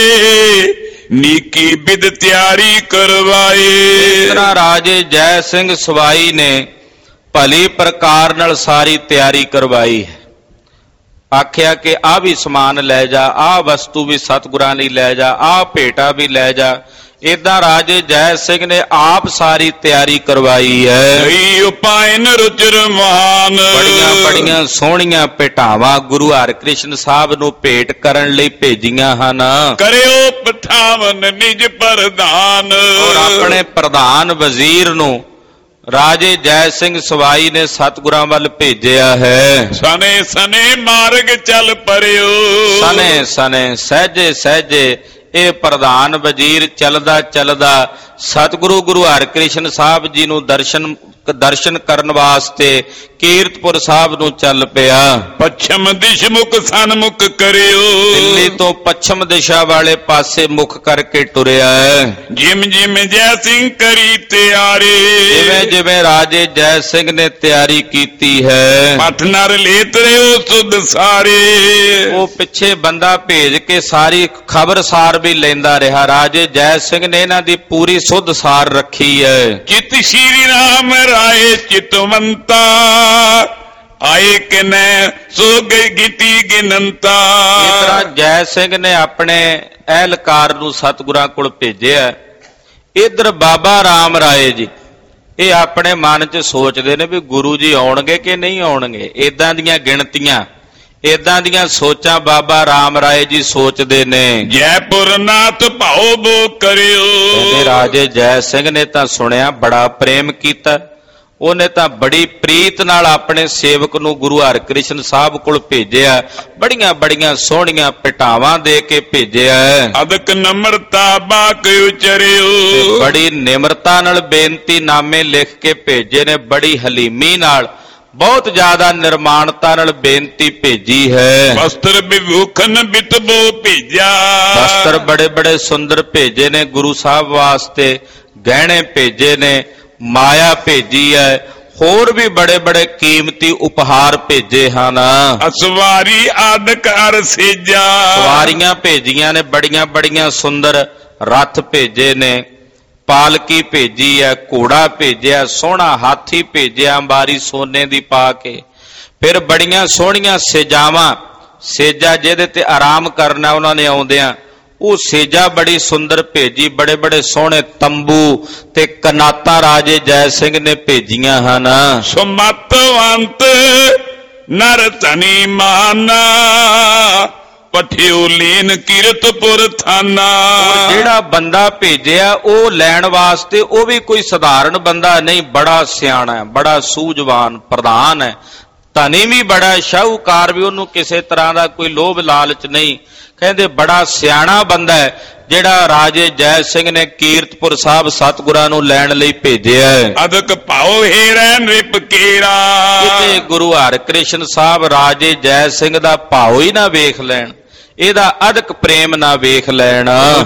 ਨੀਕੀ ਬਿਦ ਤਿਆਰੀ ਕਰਵਾਏ। ਇਸ ਤਰ੍ਹਾਂ ਰਾਜੇ ਜੈ ਸਿੰਘ ਸਵਾਈ ਨੇ ਭਲੀ ਪ੍ਰਕਾਰ ਨਾਲ ਸਾਰੀ ਤਿਆਰੀ ਕਰਵਾਈ ਹੈ। ਆਖਿਆ ਕਿ ਆਹ ਵੀ ਸਮਾਨ ਲੈ ਜਾ, ਆਹ ਵਸਤੂ ਵੀ ਸਤਿਗੁਰਾਂ ਲਈ ਲੈ ਜਾ, ਆਹ ਭੇਟਾ ਵੀ ਲੈ ਜਾ। ਏਦਾਂ ਰਾਜੇ ਜੈ ਸਿੰਘ ਨੇ ਆਪ ਸਾਰੀ ਤਿਆਰੀ ਕਰਵਾਈ ਹੈ। ਉਪਾਇਨ ਰੁਚਿਰ ਮਹਾਨ, ਬੜੀਆਂ ਬੜੀਆਂ ਸੋਹਣੀਆਂ ਭੇਟਾਵਾਂ ਗੁਰੂ ਹਰਿਕ੍ਰਿਸ਼ਨ ਸਾਹਿਬ ਨੂੰ ਭੇਟ ਕਰਨ ਲਈ ਭੇਜੀਆਂ ਹਨ। ਕਰਿਓ ਪਠਾਵਨ ਨਿਜ ਪ੍ਰਧਾਨ, ਔਰ ਆਪਣੇ ਪ੍ਰਧਾਨ ਵਜ਼ੀਰ ਨੂੰ ਰਾਜੇ ਜੈ ਸਿੰਘ ਸਵਾਈ ਨੇ ਸਤਿਗੁਰਾਂ ਵੱਲ ਭੇਜਿਆ ਹੈ। ਸਨੇ ਸਨੇ ਮਾਰਗ ਚੱਲ ਪਰਿਓ, ਸਨੇ ਸਨੇ ਸਹਿਜੇ ਸਹਿਜੇ ਇਹ ਪ੍ਰਧਾਨ ਵਜ਼ੀਰ ਚਲਦਾ ਚਲਦਾ ਸਤਿਗੁਰੂ ਗੁਰੂ ਹਰਿਕ੍ਰਿਸ਼ਨ ਸਾਹਿਬ ਜੀ ਨੂੰ ਦਰਸ਼ਨ ਕਰਨ ਵਾਸਤੇ ਕੀਰਤਪੁਰ ਸਾਹਿਬ ਨੂੰ ਚੱਲ ਪਿਆ। ਪੱਛਮ ਦਿਸ਼ ਮੁਖ ਸਨਮੁਖ ਕਰਿਓ, ਦਿੱਲੀ ਤੋਂ ਪੱਛਮ ਦਿਸ਼ਾ ਵਾਲੇ ਪਾਸੇ ਮੁਖ ਕਰਕੇ ਟੁਰਿਆ ਹੈ। ਜਿਮ ਜਿਮ ਜੈ ਸਿੰਘ ਕਰੀ ਤਿਆਰੀ, ਜਿਵੇਂ ਜਿਵੇਂ ਰਾਜੇ ਜੈ ਸਿੰਘ ਨੇ ਤਿਆਰੀ ਕੀਤੀ ਹੈ। ਪਠ ਨਰ ਲੇਤ ਰਿਓ ਸੁਧ ਸਾਰੇ, ਉਹ ਪਿੱਛੇ ਬੰਦਾ ਭੇਜ ਕੇ ਸਾਰੀ ਖਬਰਸਾਰ ਵੀ ਲੈਂਦਾ ਰਿਹਾ। ਰਾਜੇ ਜੈ ਸਿੰਘ ਨੇ ਇਹਨਾਂ ਦੀ ਪੂਰੀ ਸੁਧ ਸਾਰ ਰੱਖੀ ਹੈ। ਚਿਤ ਸ਼੍ਰੀ ਰਾਮ ਰਾਏ ਚਿਤਵੰਤਾ, ਆਏ ਕਿਨੈ ਸੋ ਗਈ ਗਿਟੀ ਗਿਨੰਤਾ। ਇਸ ਤਰ੍ਹਾਂ ਜੈ ਸਿੰਘ ਨੇ ਆਪਣੇ ਅਹਿਲਕਾਰ ਨੂੰ ਸਤਿਗੁਰਾਂ ਕੋਲ ਭੇਜਿਆ। ਇਧਰ ਬਾਬਾ ਰਾਮ ਰਾਏ ਜੀ ਇਹ ਆਪਣੇ ਮਨ 'ਚ ਸੋਚਦੇ ਨੇ ਵੀ ਗੁਰੂ ਜੀ ਆਉਣਗੇ ਕਿ ਨਹੀਂ ਆਉਣਗੇ। ਏਦਾਂ ਦੀਆਂ ਗਿਣਤੀਆਂ, ਏਦਾਂ ਦੀਆਂ ਸੋਚਾਂ ਬਾਬਾ ਰਾਮ ਰਾਏ ਜੀ ਸੋਚਦੇ ਨੇ। ਜੈਪੁਰ ਨਾਥ ਭਾਉ ਬੋ ਕਰਿਓ, ਕਹਿੰਦੇ ਰਾਜੇ ਜੈ ਸਿੰਘ ਨੇ ਤਾਂ ਸੁਣਿਆ, ਬੜਾ ਪ੍ਰੇਮ ਕੀਤਾ। ਉਹਨੇ ਤਾਂ ਬੜੀ ਪ੍ਰੀਤ ਨਾਲ ਆਪਣੇ ਸੇਵਕ ਨੂੰ ਗੁਰੂ ਹਰਿਕ੍ਰਿਸ਼ਨ ਸਾਹਿਬ ਕੋਲ ਭੇਜਿਆ। ਬੜੀਆਂ ਬੜੀਆਂ ਸੋਹਣੀਆਂ ਭੇਟਾਵਾਂ ਦੇ ਕੇ ਭੇਜਿਆ। ਅਦਕ ਨਮਰਤਾ ਬਾਕ ਉਚਰਿਓ, ਬੜੀ ਨਿਮਰਤਾ ਨਾਲ ਬੇਨਤੀ ਨਾਮੇ ਲਿਖ ਕੇ ਭੇਜੇ ਨੇ। ਬੜੀ ਹਲੀਮੀ ਨਾਲ, ਬਹੁਤ ਜ਼ਿਆਦਾ ਨਿਰਮਾਣਤਾ ਨਾਲ ਬੇਨਤੀ ਭੇਜੀ ਹੈ। ਵਸਤਰ ਵਿਭੂਖਨ ਬਿਤਬੋ ਭੇਜਿਆ, ਵਸਤਰ ਬੜੇ ਬੜੇ ਸੁੰਦਰ ਭੇਜੇ ਨੇ ਗੁਰੂ ਸਾਹਿਬ ਵਾਸਤੇ। ਗਹਿਣੇ ਭੇਜੇ ਨੇ, ਮਾਇਆ ਭੇਜੀ ਹੈ। ਹੋਰ ਵੀ ਬੜੇ ਬੜੇ ਕੀਮਤੀ ਉਪਹਾਰ ਭੇਜੇ ਹਨ। ਅਸਵਾਰੀ ਆਦਿਕ ਅਰ ਸੇਜਾ, ਸਵਾਰੀਆਂ ਭੇਜੀਆਂ ਨੇ, ਬੜੀਆਂ ਬੜੀਆਂ ਸੁੰਦਰ ਰੱਥ ਭੇਜੇ ਨੇ। ਪਾਲਕੀ ਭੇਜੀ ਹੈ, ਘੋੜਾ ਭੇਜਿਆ, ਸੋਹਣਾ ਹਾਥੀ ਭੇਜਿਆ ਅੰਬਾਰੀ ਸੋਨੇ ਦੀ ਪਾ ਕੇ। ਫਿਰ ਬੜੀਆਂ ਸੋਹਣੀਆਂ ਸੇਜਾਵਾਂ, ਸੇਜਾ ਜਿਹਦੇ ਤੇ ਆਰਾਮ ਕਰਨਾ ਉਹਨਾਂ ਨੇ ਆਉਂਦਿਆਂ, ਉਹ ਸੇਜਾ ਬੜੀ ਸੁੰਦਰ ਭੇਜੀ। ਬੜੇ ਬੜੇ ਸੋਹਣੇ ਤੰਬੂ ਤੇ ਕਨਾਤਾਂ ਰਾਜੇ ਜੈ ਸਿੰਘ ਨੇ ਭੇਜੀਆਂ ਹਨ। ਸੁਮਤਵੰਤ ਨਰ ਧਨੀ ਮਾਨਾ, ਪਠਿਓ ਲੀਨ ਕੀਰਤਪੁਰ ਥਾਨਾ। ਜਿਹੜਾ ਬੰਦਾ ਭੇਜਿਆ ਉਹ ਲੈਣ ਵਾਸਤੇ, ਉਹ ਵੀ ਕੋਈ ਸਧਾਰਨ ਬੰਦਾ ਨਹੀਂ, ਬੜਾ ਸਿਆਣਾ ਹੈ, ਬੜਾ ਸੂਝਵਾਨ ਪ੍ਰਧਾਨ ਹੈ। ਧਨੀ ਵੀ ਬੜਾ, ਸ਼ਾਹੂਕਾਰ ਵੀ, ਉਹਨੂੰ ਕਿਸੇ ਤਰ੍ਹਾਂ ਦਾ ਕੋਈ ਲੋਭ ਲਾਲਚ ਨਹੀਂ। ਕਹਿੰਦੇ ਬੜਾ ਸਿਆਣਾ ਬੰਦਾ ਹੈ ਜਿਹੜਾ ਰਾਜੇ ਜੈ ਸਿੰਘ ਨੇ ਕੀਰਤਪੁਰ ਸਾਹਿਬ ਸਤਿਗੁਰਾਂ ਨੂੰ ਲੈਣ ਲਈ ਭੇਜਿਆ। ਅਦਕ ਭਾਉ ਹੀਰੈ ਨ੍ਰਿਪ ਕੇਰਾ, ਕਿਤੇ ਗੁਰੂ ਹਰਿਕ੍ਰਿਸ਼ਨ ਸਾਹਿਬ ਰਾਜੇ ਜੈ ਸਿੰਘ ਦਾ ਭਾਉ ਹੀ ਨਾ ਵੇਖ ਲੈਣ, ਇਹਦਾ ਅਦਕ ਪ੍ਰੇਮ ਨਾ ਵੇਖ ਲੈਣ।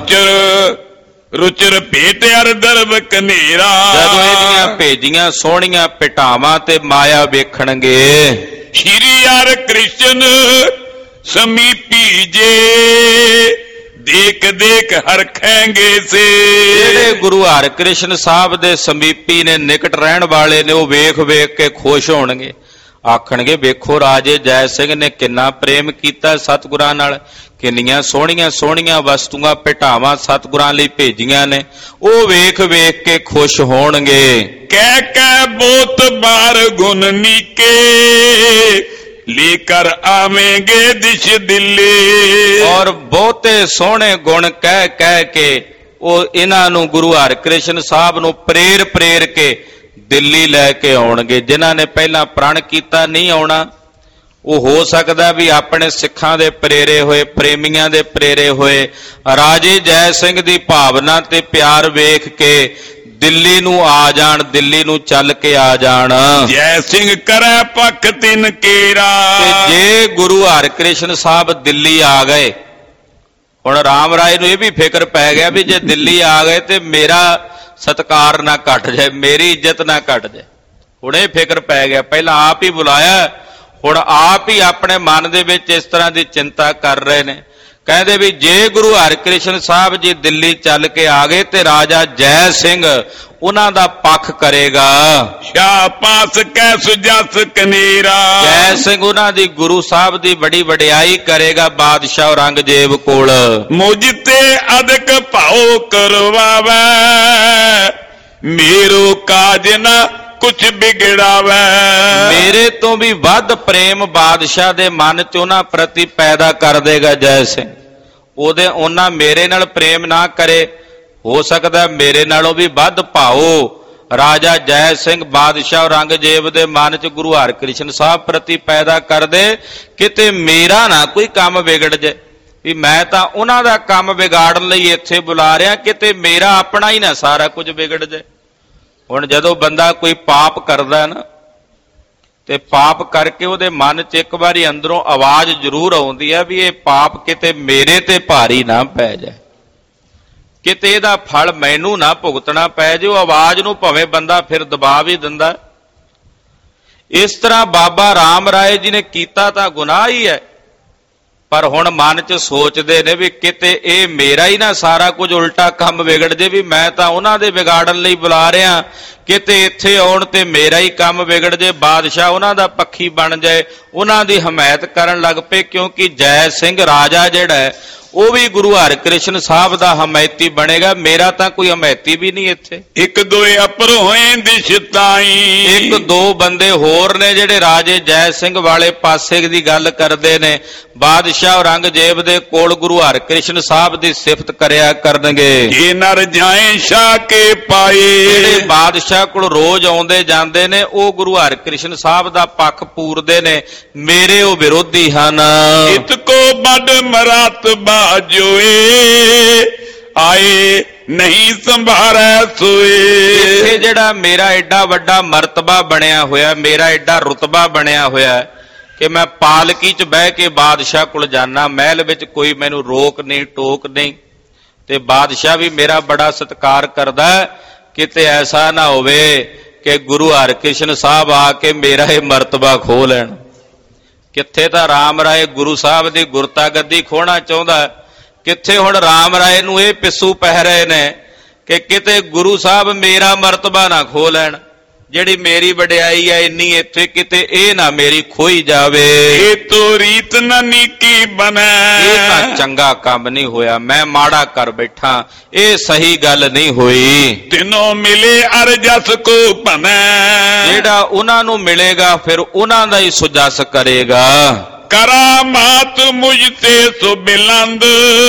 ਰੁਚਰ ਭੇਟ ਅਰ ਦਰਬ ਕਨੇਰਾ, ਜਦੋਂ ਇਹਦੀਆਂ ਭੇਜੀਆਂ ਸੋਹਣੀਆਂ ਭੇਟਾਵਾਂ ਤੇ ਮਾਇਆ ਵੇਖਣਗੇ। ਸ਼੍ਰੀ ਹਰਿਕ੍ਰਿਸ਼ਨ ਸਮੀਪੀ ਜੇ, ਦੇਖ ਦੇਖ ਹਰਖੈਂਗੇ ਸੇ। ਜਿਹੜੇ ਗੁਰੂ ਹਰਿਕ੍ਰਿਸ਼ਨ ਸਾਹਿਬ ਦੇ ਸਮੀਪੀ ਨੇ, ਨਿਕਟ ਰਹਿਣ ਵਾਲੇ ਨੇ, ਉਹ ਵੇਖ ਵੇਖ ਕੇ ਖੁਸ਼ ਹੋਣਗੇ। ਆਖਣਗੇ ਵੇਖੋ ਰਾਜੇ ਜੈ ਸਿੰਘ ਨੇ ਕਿੰਨਾ ਪ੍ਰੇਮ ਕੀਤਾ ਸਤਿਗੁਰਾਂ ਨਾਲ, ਕਿੰਨੀਆਂ ਸੋਹਣੀਆਂ ਸੋਹਣੀਆਂ ਵਸਤੂਆਂ ਭੇਟਾਵਾਂ ਸਤਿਗੁਰਾਂ ਲਈ ਭੇਜੀਆਂ ਨੇ। ਉਹ ਵੇਖ ਵੇਖ ਕੇ ਖੁਸ਼ ਹੋਣਗੇ। ਕਹਿ ਕਹਿ ਬੋਤ ਬਾਰ ਗੁਣ ਨੀਕੇ, ਲੇਕਰ ਆਵੇਂਗੇ ਦਿਸ਼ ਦਿੱਲੀ। ਔਰ ਬਹੁਤੇ ਸੋਹਣੇ ਗੁਣ ਕਹਿ ਕਹਿ ਕੇ ਉਹ ਇਹਨਾਂ ਨੂੰ ਗੁਰੂ ਹਰਿਕ੍ਰਿਸ਼ਨ ਸਾਹਿਬ ਨੂੰ ਪ੍ਰੇਰ ਪ੍ਰੇਰ ਕੇ ਦਿੱਲੀ ਲੈ ਕੇ ਆਉਣਗੇ। ਜਿਨ੍ਹਾਂ ਨੇ ਪਹਿਲਾਂ ਪ੍ਰਣ ਕੀਤਾ ਨਹੀਂ ਆਉਣਾ, ਉਹ ਹੋ ਸਕਦਾ ਵੀ ਆਪਣੇ ਸਿੱਖਾਂ ਦੇ ਪ੍ਰੇਰੇ ਹੋਏ, ਪ੍ਰੇਮੀਆਂ ਦੇ ਪ੍ਰੇਰੇ ਹੋਏ ਰਾਜੇ ਜੈ ਸਿੰਘ ਦੀ ਭਾਵਨਾ ਤੇ ਪਿਆਰ ਵੇਖ ਕੇ ਦਿੱਲੀ ਨੂੰ ਆ ਜਾਣ, ਦਿੱਲੀ ਨੂੰ ਚੱਲ ਕੇ ਆ ਜਾਣ। ਜੈ ਸਿੰਘ ਕਰੈ ਪੱਖ ਤਿਨ ਕੇਰਾ, ਤੇ ਜੇ ਗੁਰੂ ਹਰਿਕ੍ਰਿਸ਼ਨ ਸਾਹਿਬ ਦਿੱਲੀ ਆ ਗਏ, ਹੁਣ ਰਾਮ ਰਾਏ ਨੂੰ ਇਹ ਵੀ ਫਿਕਰ ਪੈ ਗਿਆ ਵੀ ਜੇ ਦਿੱਲੀ ਆ ਗਏ ਤੇ ਮੇਰਾ ਸਤਿਕਾਰ ਨਾ ਘਟ ਜਾਏ, ਮੇਰੀ ਇੱਜ਼ਤ ਨਾ ਘਟ ਜਾਏ। ਹੁਣ ਇਹ ਫਿਕਰ ਪੈ ਗਿਆ। ਪਹਿਲਾਂ ਆਪ ਹੀ ਬੁਲਾਇਆ, ਹੁਣ ਆਪ ਹੀ ਆਪਣੇ ਮਨ ਦੇ ਵਿੱਚ ਇਸ ਤਰ੍ਹਾਂ ਦੀ ਚਿੰਤਾ ਕਰ ਰਹੇ ਨੇ। ਕਹਿੰਦੇ ਵੀ ਜੇ ਗੁਰੂ ਹਰਿਕ੍ਰਿਸ਼ਨ ਸਾਹਿਬ ਜੀ ਦਿੱਲੀ ਚੱਲ ਕੇ ਆ ਗਏ ਤੇ ਰਾਜਾ ਜੈ ਸਿੰਘ ਉਹਨਾਂ ਦਾ ਪੱਖ ਕਰੇਗਾ। ਸ਼ਾਹ ਪਾਸ ਕੈ ਸੁਜਸ ਕਨੇਰਾ, ਜੈ ਸਿੰਘ ਉਹਨਾਂ ਦੀ ਗੁਰੂ ਸਾਹਿਬ ਦੀ ਬੜੀ ਵਡਿਆਈ ਕਰੇਗਾ ਬਾਦਸ਼ਾਹ ਔਰੰਗਜ਼ੇਬ ਕੋਲ। ਮੁਝ ਤੇ ਅਦਕ ਭਾਉ ਕਰਵਾਵੈ, ਮੇਰੋ ਕਾਜ ਨਾ ਕੁਛ ਬਿਗੜਾਵੈ। ਮੇਰੇ ਤੋਂ ਵੀ ਵੱਧ ਪ੍ਰੇਮ ਬਾਦਸ਼ਾਹ ਦੇ ਮਨ ਚ ਉਹਨਾਂ ਪ੍ਰਤੀ ਪੈਦਾ ਕਰ ਦੇਗਾ ਜੈ ਸਿੰਘ। ਉਹਨਾਂ ਮੇਰੇ ਨਾਲ ਪ੍ਰੇਮ ਨਾ ਕਰੇ, ਹੋ ਸਕਦਾ ਮੇਰੇ ਨਾਲੋਂ ਵੀ ਵੱਧ ਭਾਉ ਰਾਜਾ ਜੈ ਸਿੰਘ ਬਾਦਸ਼ਾਹ ਔਰੰਗਜ਼ੇਬ ਦੇ ਮਨ ਚ ਗੁਰੂ ਹਰਿਕ੍ਰਿਸ਼ਨ ਸਾਹਿਬ ਪ੍ਰਤੀ ਪੈਦਾ ਕਰ ਦੇ, ਕਿਤੇ ਮੇਰਾ ਨਾ ਕੋਈ ਕੰਮ ਵਿਗੜ ਜਾਏ। ਵੀ ਮੈਂ ਤਾਂ ਉਹਨਾਂ ਦਾ ਕੰਮ ਵਿਗਾੜਨ ਲਈ ਇੱਥੇ ਬੁਲਾ ਰਿਹਾ, ਕਿਤੇ ਮੇਰਾ ਆਪਣਾ ਹੀ ਨਾ ਸਾਰਾ ਕੁਝ ਵਿਗੜ ਜਾਏ। ਹੁਣ ਜਦੋਂ ਬੰਦਾ ਕੋਈ ਪਾਪ ਕਰਦਾ ਨਾ, ਤੇ ਪਾਪ ਕਰਕੇ ਉਹਦੇ ਮਨ 'ਚ ਇੱਕ ਵਾਰੀ ਅੰਦਰੋਂ ਆਵਾਜ਼ ਜ਼ਰੂਰ ਆਉਂਦੀ ਹੈ ਵੀ ਇਹ ਪਾਪ ਕਿਤੇ ਮੇਰੇ ਤੇ ਭਾਰੀ ਨਾ ਪੈ ਜਾਏ, ਕਿਤੇ ਇਹਦਾ ਫਲ ਮੈਨੂੰ ਨਾ ਭੁਗਤਣਾ ਪੈ ਜਾਏ। ਉਹ ਆਵਾਜ਼ ਨੂੰ ਭਾਵੇਂ ਬੰਦਾ ਫਿਰ ਦਬਾ ਵੀ ਦਿੰਦਾ। ਇਸ ਤਰ੍ਹਾਂ ਬਾਬਾ ਰਾਮ ਰਾਏ ਜੀ ਨੇ ਕੀਤਾ ਤਾਂ ਗੁਨਾਹ ਹੀ ਹੈ, ਪਰ ਹੁਣ ਮਨ 'ਚ ਸੋਚਦੇ ਨੇ ਵੀ ਕਿਤੇ ਇਹ ਮੇਰਾ ਹੀ ਨਾ ਸਾਰਾ ਕੁਝ ਉਲਟਾ ਕੰਮ ਵਿਗੜ ਜੇ, ਵੀ ਮੈਂ ਤਾਂ ਉਹਨਾਂ ਦੇ ਵਿਗਾੜਨ ਲਈ ਬੁਲਾ ਰਿਹਾ, ਕਿਤੇ ਇੱਥੇ ਆਉਣ ਤੇ ਮੇਰਾ ਹੀ ਕੰਮ ਵਿਗੜ ਜੇ, ਬਾਦਸ਼ਾਹ ਉਹਨਾਂ ਦਾ ਪੱਖੀ ਬਣ ਜਾਏ, ਉਹਨਾਂ ਦੀ ਹਮਾਇਤ ਕਰਨ ਲੱਗ ਪਏ। ਕਿਉਂਕਿ ਜੈ ਸਿੰਘ ਰਾਜਾ ਜਿਹੜਾ ਹੈ ਉਹ ਵੀ ਗੁਰੂ ਹਰਿਕ੍ਰਿਸ਼ਨ ਸਾਹਿਬ ਦਾ ਹਮਾਇਤੀ ਬਣੇਗਾ, ਮੇਰਾ ਤਾਂ ਕੋਈ ਹਮਾਇਤੀ ਵੀ ਨਹੀਂ ਇੱਥੇ। ਇੱਕ ਦੋਏ ਅਪਰ ਹੋਏ ਦਿਸ਼ਤਾਈ, ਇੱਕ ਦੋ ਬੰਦੇ ਹੋਰ ਨੇ ਜਿਹੜੇ ਰਾਜੇ ਜੈ ਸਿੰਘ ਵਾਲੇ ਪਾਸੇ ਦੀ ਗੱਲ ਕਰਦੇ ਨੇ। ਬਾਦਸ਼ਾਹ ਔਰੰਗਜ਼ੇਬ ਦੇ ਕੋਲ ਗੁਰੂ ਹਰਿਕ੍ਰਿਸ਼ਨ ਸਾਹਿਬ ਦੀ ਸਿਫਤ ਕਰਿਆ ਕਰਨਗੇ। ਇਹ ਨਰ ਜਾਏ ਸ਼ਾਹ ਕੇ ਪਾਏ, ਜਿਹੜੇ ਬਾਦਸ਼ਾਹ ਕੋਲ ਰੋਜ਼ ਆਉਂਦੇ ਜਾਂਦੇ ਨੇ ਉਹ ਗੁਰੂ ਹਰਿਕ੍ਰਿਸ਼ਨ ਸਾਹਿਬ ਦਾ ਪੱਖ ਪੂਰਦੇ ਨੇ, ਮੇਰੇ ਉਹ ਵਿਰੋਧੀ ਹਨ। ਇਤ ਕੋ ਬੜ ਮਰਾਤਬਾ ਜੋਏ, ਆਏ ਨਹੀਂ ਸੰਭਾਰੈ ਸੋਏ। ਇੱਥੇ ਜਿਹੜਾ ਮੇਰਾ ਐਡਾ ਵੱਡਾ ਮਰਤਬਾ ਬਣਿਆ ਹੋਇਆ, ਮੇਰਾ ਐਡਾ ਰੁਤਬਾ ਬਣਿਆ ਹੋਇਆ ਕਿ ਮੈਂ ਪਾਲਕੀ 'ਚ ਬਹਿ ਕੇ ਬਾਦਸ਼ਾਹ ਕੋਲ ਜਾਣਾ, ਮਹਿਲ ਵਿੱਚ ਕੋਈ ਮੈਨੂੰ ਰੋਕ ਨਹੀਂ ਟੋਕ ਨਹੀਂ, ਤੇ ਬਾਦਸ਼ਾਹ ਵੀ ਮੇਰਾ ਬੜਾ ਸਤਿਕਾਰ ਕਰਦਾ। ਕਿਤੇ ਐਸਾ ਨਾ ਹੋਵੇ ਕਿ ਗੁਰੂ ਹਰਿਕ੍ਰਿਸ਼ਨ ਸਾਹਿਬ ਆ ਕੇ ਮੇਰਾ ਇਹ ਮਰਤਬਾ ਖੋਹ ਲੈਣ। ਕਿੱਥੇ ਤਾਂ ਰਾਮ ਰਾਏ ਗੁਰੂ ਸਾਹਿਬ ਦੀ ਗੁਰਤਾ ਗੱਦੀ ਖੋਹਣਾ ਚਾਹੁੰਦਾ, ਕਿੱਥੇ ਹੁਣ ਰਾਮ ਰਾਏ ਨੂੰ ਇਹ ਪਿੱਸੂ ਪੈ ਰਹੇ ਨੇ ਕਿ ਕਿਤੇ ਗੁਰੂ ਸਾਹਿਬ ਮੇਰਾ ਮਰਤਬਾ ਨਾ ਖੋਹ ਲੈਣ। ਜਿਹੜੀ ਮੇਰੀ ਵਡਿਆਈ ਹੈ ਇੰਨੀ ਇੱਥੇ, ਕਿਤੇ ਇਹ ਨਾ ਮੇਰੀ ਖੋਈ ਜਾਵੇ। ਇਹ ਤੋ ਰੀਤ ਨਾ ਨੀਕੀ ਬਨੈ, ਇਹ ਤਾਂ ਚੰਗਾ ਕੰਮ ਨਹੀਂ ਹੋਇਆ, ਮੈਂ ਮਾੜਾ ਕਰ ਬੈਠਾ, ਇਹ ਸਹੀ ਗੱਲ ਨਹੀਂ ਹੋਈ। ਤਿਨੋਂ ਮਿਲੇ ਅਰ ਜਸ ਕੋ ਭਨੈ, ਜਿਹੜਾ ਉਹਨਾਂ ਨੂੰ ਮਿਲੇਗਾ ਫਿਰ ਉਹਨਾਂ ਦਾ ਹੀ ਸੁਜਸ ਕਰੇਗਾ। ਕਰਾਮਾਤ ਮੁਝ ਤੇ ਸੋ ਬਿਲੰਦ,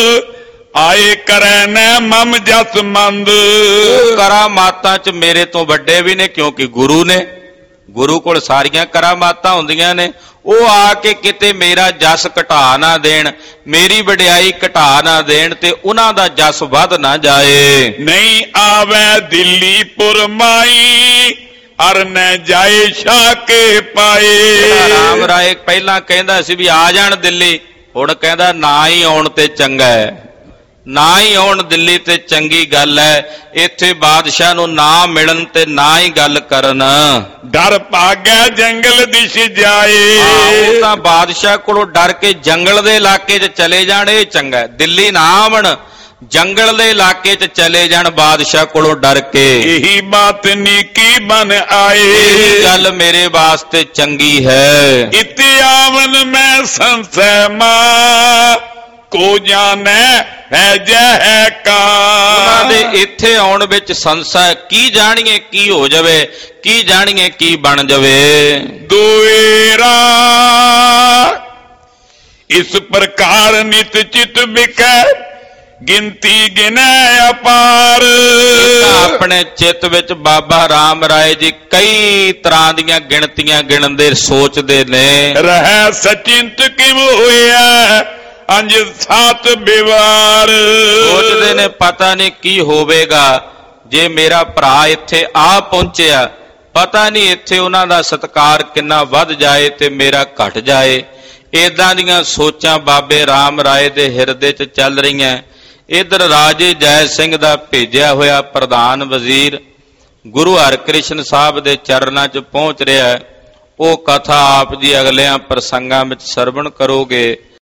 ਆਏ ਕਰੈ ਨੈ ਮਮ ਜਸ ਮੰਦ। ਕਰਾਮਾਤਾਂ 'ਚ ਮੇਰੇ ਤੋਂ ਵੱਡੇ ਵੀ ਨੇ, ਕਿਉਂਕਿ ਗੁਰੂ ਨੇ, ਗੁਰੂ ਕੋਲ ਸਾਰੀਆਂ ਕਰਾਮਾਤਾਂ ਹੁੰਦੀਆਂ ਨੇ। ਉਹ ਆ ਕੇ ਕਿਤੇ ਮੇਰਾ ਜਸ ਘਟਾ ਨਾ ਦੇਣ, ਮੇਰੀ ਵਡਿਆਈ ਘਟਾ ਨਾ ਦੇਣ, ਤੇ ਉਹਨਾਂ ਦਾ ਜਸ ਵੱਧ ਨਾ ਜਾਏ। ਨਹੀਂ ਆਵੈ ਦਿੱਲੀ ਪੁਰ ਮਾਈ, ਅਰ ਨ ਜਾਏ ਸ਼ਾਹ ਕੇ ਪਾਏ। ਰਾਮ ਰਾਏ ਪਹਿਲਾਂ ਕਹਿੰਦਾ ਸੀ ਵੀ ਆ ਜਾਣ ਦਿੱਲੀ, ਹੁਣ ਕਹਿੰਦਾ ਨਾ ਹੀ ਆਉਣ ਤੇ ਚੰਗਾ ਹੈ, ਨਾ ਹੀ ਆਉਣ ਦਿੱਲੀ ਤੇ ਚੰਗੀ ਗੱਲ ਹੈ। ਇੱਥੇ ਬਾਦਸ਼ਾਹ ਨੂੰ ਨਾ ਮਿਲਣ ਤੇ ਨਾ ਹੀ ਗੱਲ ਕਰਨ। ਡਰ ਭਾਗੈ ਜੰਗਲ ਦਿਸ਼ ਜਾਏ, ਉਹ ਤਾਂ ਬਾਦਸ਼ਾਹ ਕੋਲੋਂ ਡਰ ਕੇ ਜੰਗਲ ਦੇ ਇਲਾਕੇ 'ਚ ਚਲੇ ਜਾਣ, ਇਹ ਚੰਗਾ। ਦਿੱਲੀ ਨਾ ਆਵਣ, ਜੰਗਲ ਦੇ ਇਲਾਕੇ 'ਚ ਚਲੇ ਜਾਣ ਬਾਦਸ਼ਾਹ ਕੋਲੋਂ ਡਰ ਕੇ। ਇਹੀ ਬਾਤ ਨੀਕੀ ਬਨ ਆਏ, ਇਹ ਗੱਲ ਮੇਰੇ ਵਾਸਤੇ ਚੰਗੀ ਹੈ। ਇਤਿ ਆਵਨ ਮੈਂ ਸੰਸੈ ਮਾ, ਕੋ ਜਾਣੈ ਹੈ ਜੈ ਕਾ। ਉਹਨਾਂ ਦੇ ਇੱਥੇ ਆਉਣ ਵਿੱਚ ਸੰਸਾ, ਕੀ ਜਾਣੀਏ ਕੀ ਹੋ ਜਾਵੇ, ਕੀ ਜਾਣੀਏ ਕੀ ਬਣ ਜਾਵੇ। ਦੁਏਰਾ ਇਸ ਪ੍ਰਕਾਰ ਨਿਤ ਚਿਤ ਵਿਕੈ, ਗਿਣਤੀ ਗਿਨੈ ਅਪਾਰ। ਆਪਣੇ ਚਿੱਤ ਵਿੱਚ ਬਾਬਾ ਰਾਮ ਰਾਏ ਜੀ ਕਈ ਤਰ੍ਹਾਂ ਦੀਆਂ ਗਿਣਤੀਆਂ ਗਿਣਦੇ ਸੋਚਦੇ ਨੇ। ਰਹਿ ਸਚਿੰਤ ਕਿਮ ਹੋਇਆ, ਅੰਜ ਸਾਤ ਬਿਵਾਰ। ਸੋਚਦੇ ਨੇ ਪਤਾ ਨਹੀਂ ਕੀ ਹੋਵੇਗਾ ਜੇ ਮੇਰਾ ਭਰਾ ਇੱਥੇ ਆ ਪਹੁੰਚਿਆ, ਪਤਾ ਨਹੀਂ ਇੱਥੇ ਉਹਨਾਂ ਦਾ ਸਤਿਕਾਰ ਕਿੰਨਾ ਵੱਧ ਜਾਏ ਤੇ ਮੇਰਾ ਘਟ ਜਾਏ। ਏਦਾਂ ਦੀਆਂ ਸੋਚਾਂ ਬਾਬੇ ਰਾਮ ਰਾਏ ਦੇ ਹਿਰਦੇ 'ਚ ਚੱਲ ਰਹੀਆਂ। ਇਧਰ ਰਾਜੇ ਜੈ ਸਿੰਘ ਦਾ ਭੇਜਿਆ ਹੋਇਆ ਪ੍ਰਧਾਨ ਵਜ਼ੀਰ ਗੁਰੂ ਹਰਿਕ੍ਰਿਸ਼ਨ ਸਾਹਿਬ ਦੇ ਚਰਨਾਂ 'ਚ ਪਹੁੰਚ ਰਿਹਾ। ਉਹ ਕਥਾ ਆਪ ਜੀ ਅਗਲਿਆਂ ਪ੍ਰਸੰਗਾਂ ਵਿੱਚ ਸਰਵਣ ਕਰੋਗੇ।